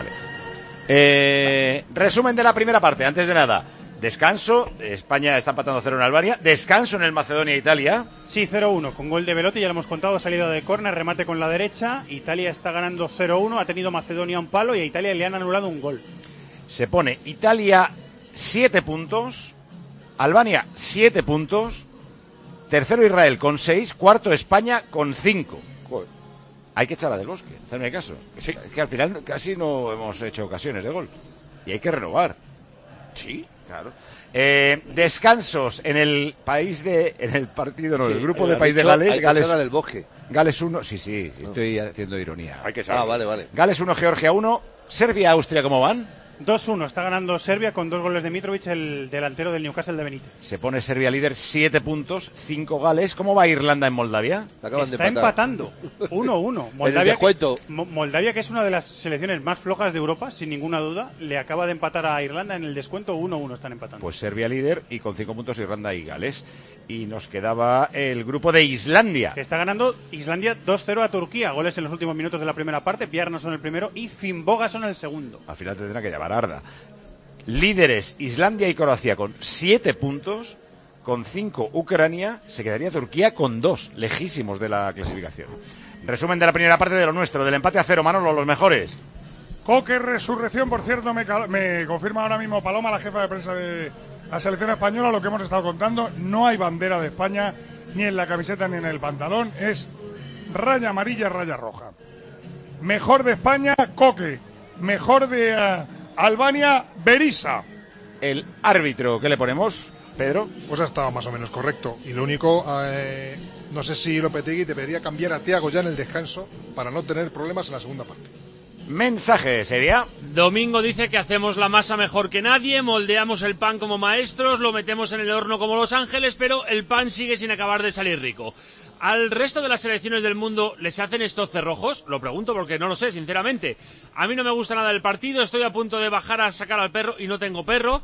Vale. Resumen de la primera parte, antes de nada. Descanso, España está empatando 0 en Albania. Descanso en el Macedonia-Italia. Sí, 0-1, con gol de Belotti, ya lo hemos contado, salida de córner, remate con la derecha. Italia está ganando 0-1, ha tenido Macedonia un palo y a Italia le han anulado un gol. Se pone Italia 7 puntos, Albania 7 puntos, tercero Israel con 6, cuarto España con 5. Hay que echarla del Bosque, hacerme caso. Sí. Es que al final casi no hemos hecho ocasiones de gol. Y hay que renovar. Sí, claro. Descansos en el el grupo de país de Gales. Gales del Bosque. Gales 1, sí, estoy haciendo ironía. Hay que saberlo. Vale. Gales 1, Georgia 1, Serbia, Austria, ¿cómo van? 2-1, está ganando Serbia con 2 goles de Mitrovic, el delantero del Newcastle de Benítez. Se pone Serbia líder, 7 puntos, 5 Gales. ¿Cómo va Irlanda en Moldavia? Está empatando, 1-1. Moldavia, que es una de las selecciones más flojas de Europa, sin ninguna duda, le acaba de empatar a Irlanda en el descuento, 1-1 están empatando. Pues Serbia líder y con 5 puntos Irlanda y Gales. Y nos quedaba el grupo de Islandia. Que está ganando Islandia 2-0 a Turquía. Goles en los últimos minutos de la primera parte. Bjarnason el primero y Finnbogason el segundo. Al final tendrá que llamar Arda. Líderes Islandia y Croacia con 7 puntos. Con 5 Ucrania. Se quedaría Turquía con 2. Lejísimos de la clasificación. Resumen de la primera parte de lo nuestro. Del empate a 0, Manolo, los mejores. Coque, resurrección, por cierto, me confirma ahora mismo Paloma, la jefa de prensa de la selección española, lo que hemos estado contando. No hay bandera de España ni en la camiseta ni en el pantalón, es raya amarilla, raya roja. Mejor de España, Coque. Mejor de Albania, Berisha. El árbitro, ¿qué le ponemos, Pedro? Pues ha estado más o menos correcto. Y lo único, no sé si Lopetegui te pedía cambiar a Thiago ya en el descanso para no tener problemas en la segunda parte. Mensaje, ¿sería? Domingo dice que hacemos la masa mejor que nadie, moldeamos el pan como maestros, lo metemos en el horno como Los Ángeles, pero el pan sigue sin acabar de salir rico. ¿Al resto de las selecciones del mundo les hacen estos cerrojos? Lo pregunto porque no lo sé, sinceramente. A mí no me gusta nada el partido, estoy a punto de bajar a sacar al perro y no tengo perro.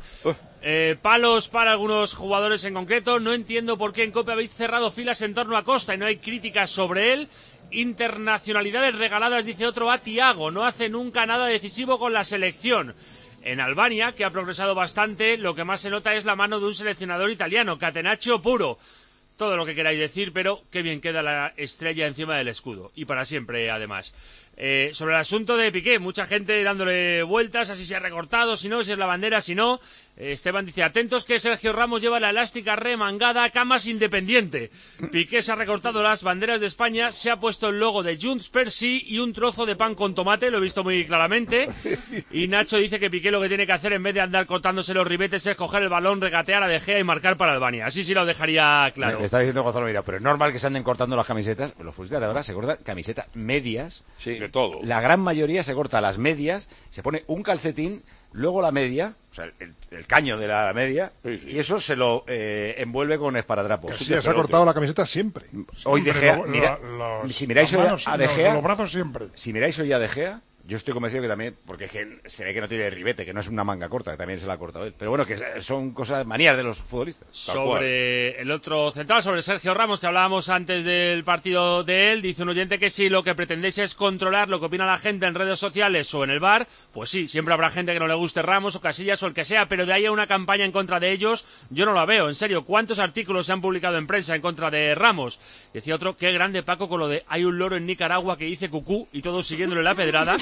Palos para algunos jugadores en concreto. No entiendo por qué en COPE habéis cerrado filas en torno a Costa y no hay críticas sobre él. Internacionalidades regaladas, dice otro, a Thiago. No hace nunca nada decisivo con la selección. En Albania, que ha progresado bastante, lo que más se nota es la mano de un seleccionador italiano, Catenaccio puro. Todo lo que queráis decir, pero qué bien queda la estrella encima del escudo. Y para siempre, además. Sobre el asunto de Piqué, mucha gente dándole vueltas, así se ha recortado, si no, si es la bandera, si no. Esteban dice, atentos que Sergio Ramos lleva la elástica remangada, Camas independiente. Piqué se ha recortado las banderas de España, se ha puesto el logo de Junts per Sí y un trozo de pan con tomate, lo he visto muy claramente. Y Nacho dice que Piqué lo que tiene que hacer en vez de andar cortándose los ribetes es coger el balón, regatear a De Gea y marcar para Albania. Así sí lo dejaría claro. Me está diciendo Gonzalo Mira, pero es normal que se anden cortando las camisetas. Los futbolistas de ahora se cortan camisetas medias. Sí, de todo. La gran mayoría se corta las medias, se pone un calcetín, luego la media, o sea, el caño de la media, y eso se lo envuelve con esparadrapos. Sí, se ha cortado la camiseta siempre. Hoy De Gea, si miráis hoy a De Gea, los brazos siempre. Si miráis hoy a De Gea, yo estoy convencido que también, porque es que se ve que no tiene ribete, que no es una manga corta, que también se la ha cortado él. Pero bueno, que son cosas, manías de los futbolistas. Sobre el otro central, sobre Sergio Ramos, que hablábamos antes del partido de él, dice un oyente que si lo que pretendéis es controlar lo que opina la gente en redes sociales o en el bar, pues sí, siempre habrá gente que no le guste Ramos o Casillas o el que sea, pero de ahí a una campaña en contra de ellos, yo no la veo. En serio, ¿cuántos artículos se han publicado en prensa en contra de Ramos? Decía otro, qué grande Paco con lo de hay un loro en Nicaragua que dice cucú y todos siguiéndole la pedrada.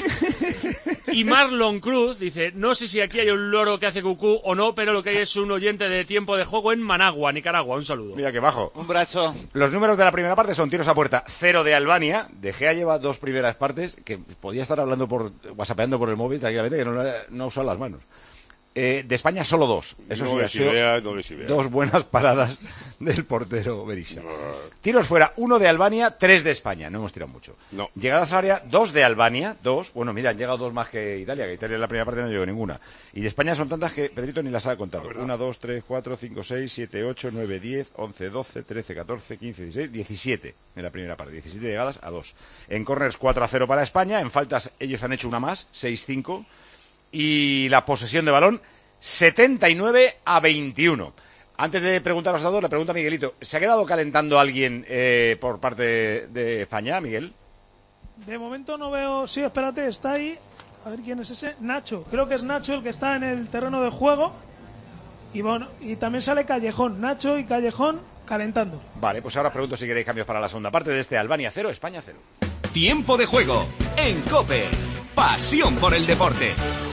Y Marlon Cruz dice, no sé si aquí hay un loro que hace cucú o no, pero lo que hay es un oyente de tiempo de juego en Managua, Nicaragua. Un saludo. Mira que bajo. Un brazo. Los números de la primera parte son tiros a puerta, 0 de Albania. De Gea lleva 2 primeras partes, que podía estar hablando whatsappeando por el móvil tranquilamente, que no usan las manos. De España solo 2. Eso no sí, no les idea. 2 buenas paradas del portero Berisha. Tiros fuera, 1 de Albania, 3 de España. No hemos tirado mucho. No. Llegadas al área, 2 de Albania, 2. Bueno, mira, han llegado 2 más que Italia en la primera parte no llegó ninguna. Y de España son tantas que Pedrito ni las ha contado. 1, 2, 3, 4, 5, 6, 7, 8, 9, 10, 11, 12, 13, 14, 15, 16, 17 en la primera parte. 17 llegadas a 2. En corners 4-0 para España. En faltas ellos han hecho una más, 6-5. Y la posesión de balón 79-21. Antes de preguntaros a todos, le pregunto a Miguelito, ¿se ha quedado calentando alguien por parte de España, Miguel? De momento no veo. Sí, espérate, está ahí. A ver quién es ese. Nacho. Creo que es Nacho el que está en el terreno de juego. Y bueno, y también sale Callejón. Nacho y Callejón calentando. Vale, pues ahora pregunto si queréis cambios para la segunda parte de este Albania 0, España 0. Tiempo de juego en COPE. Pasión por el deporte.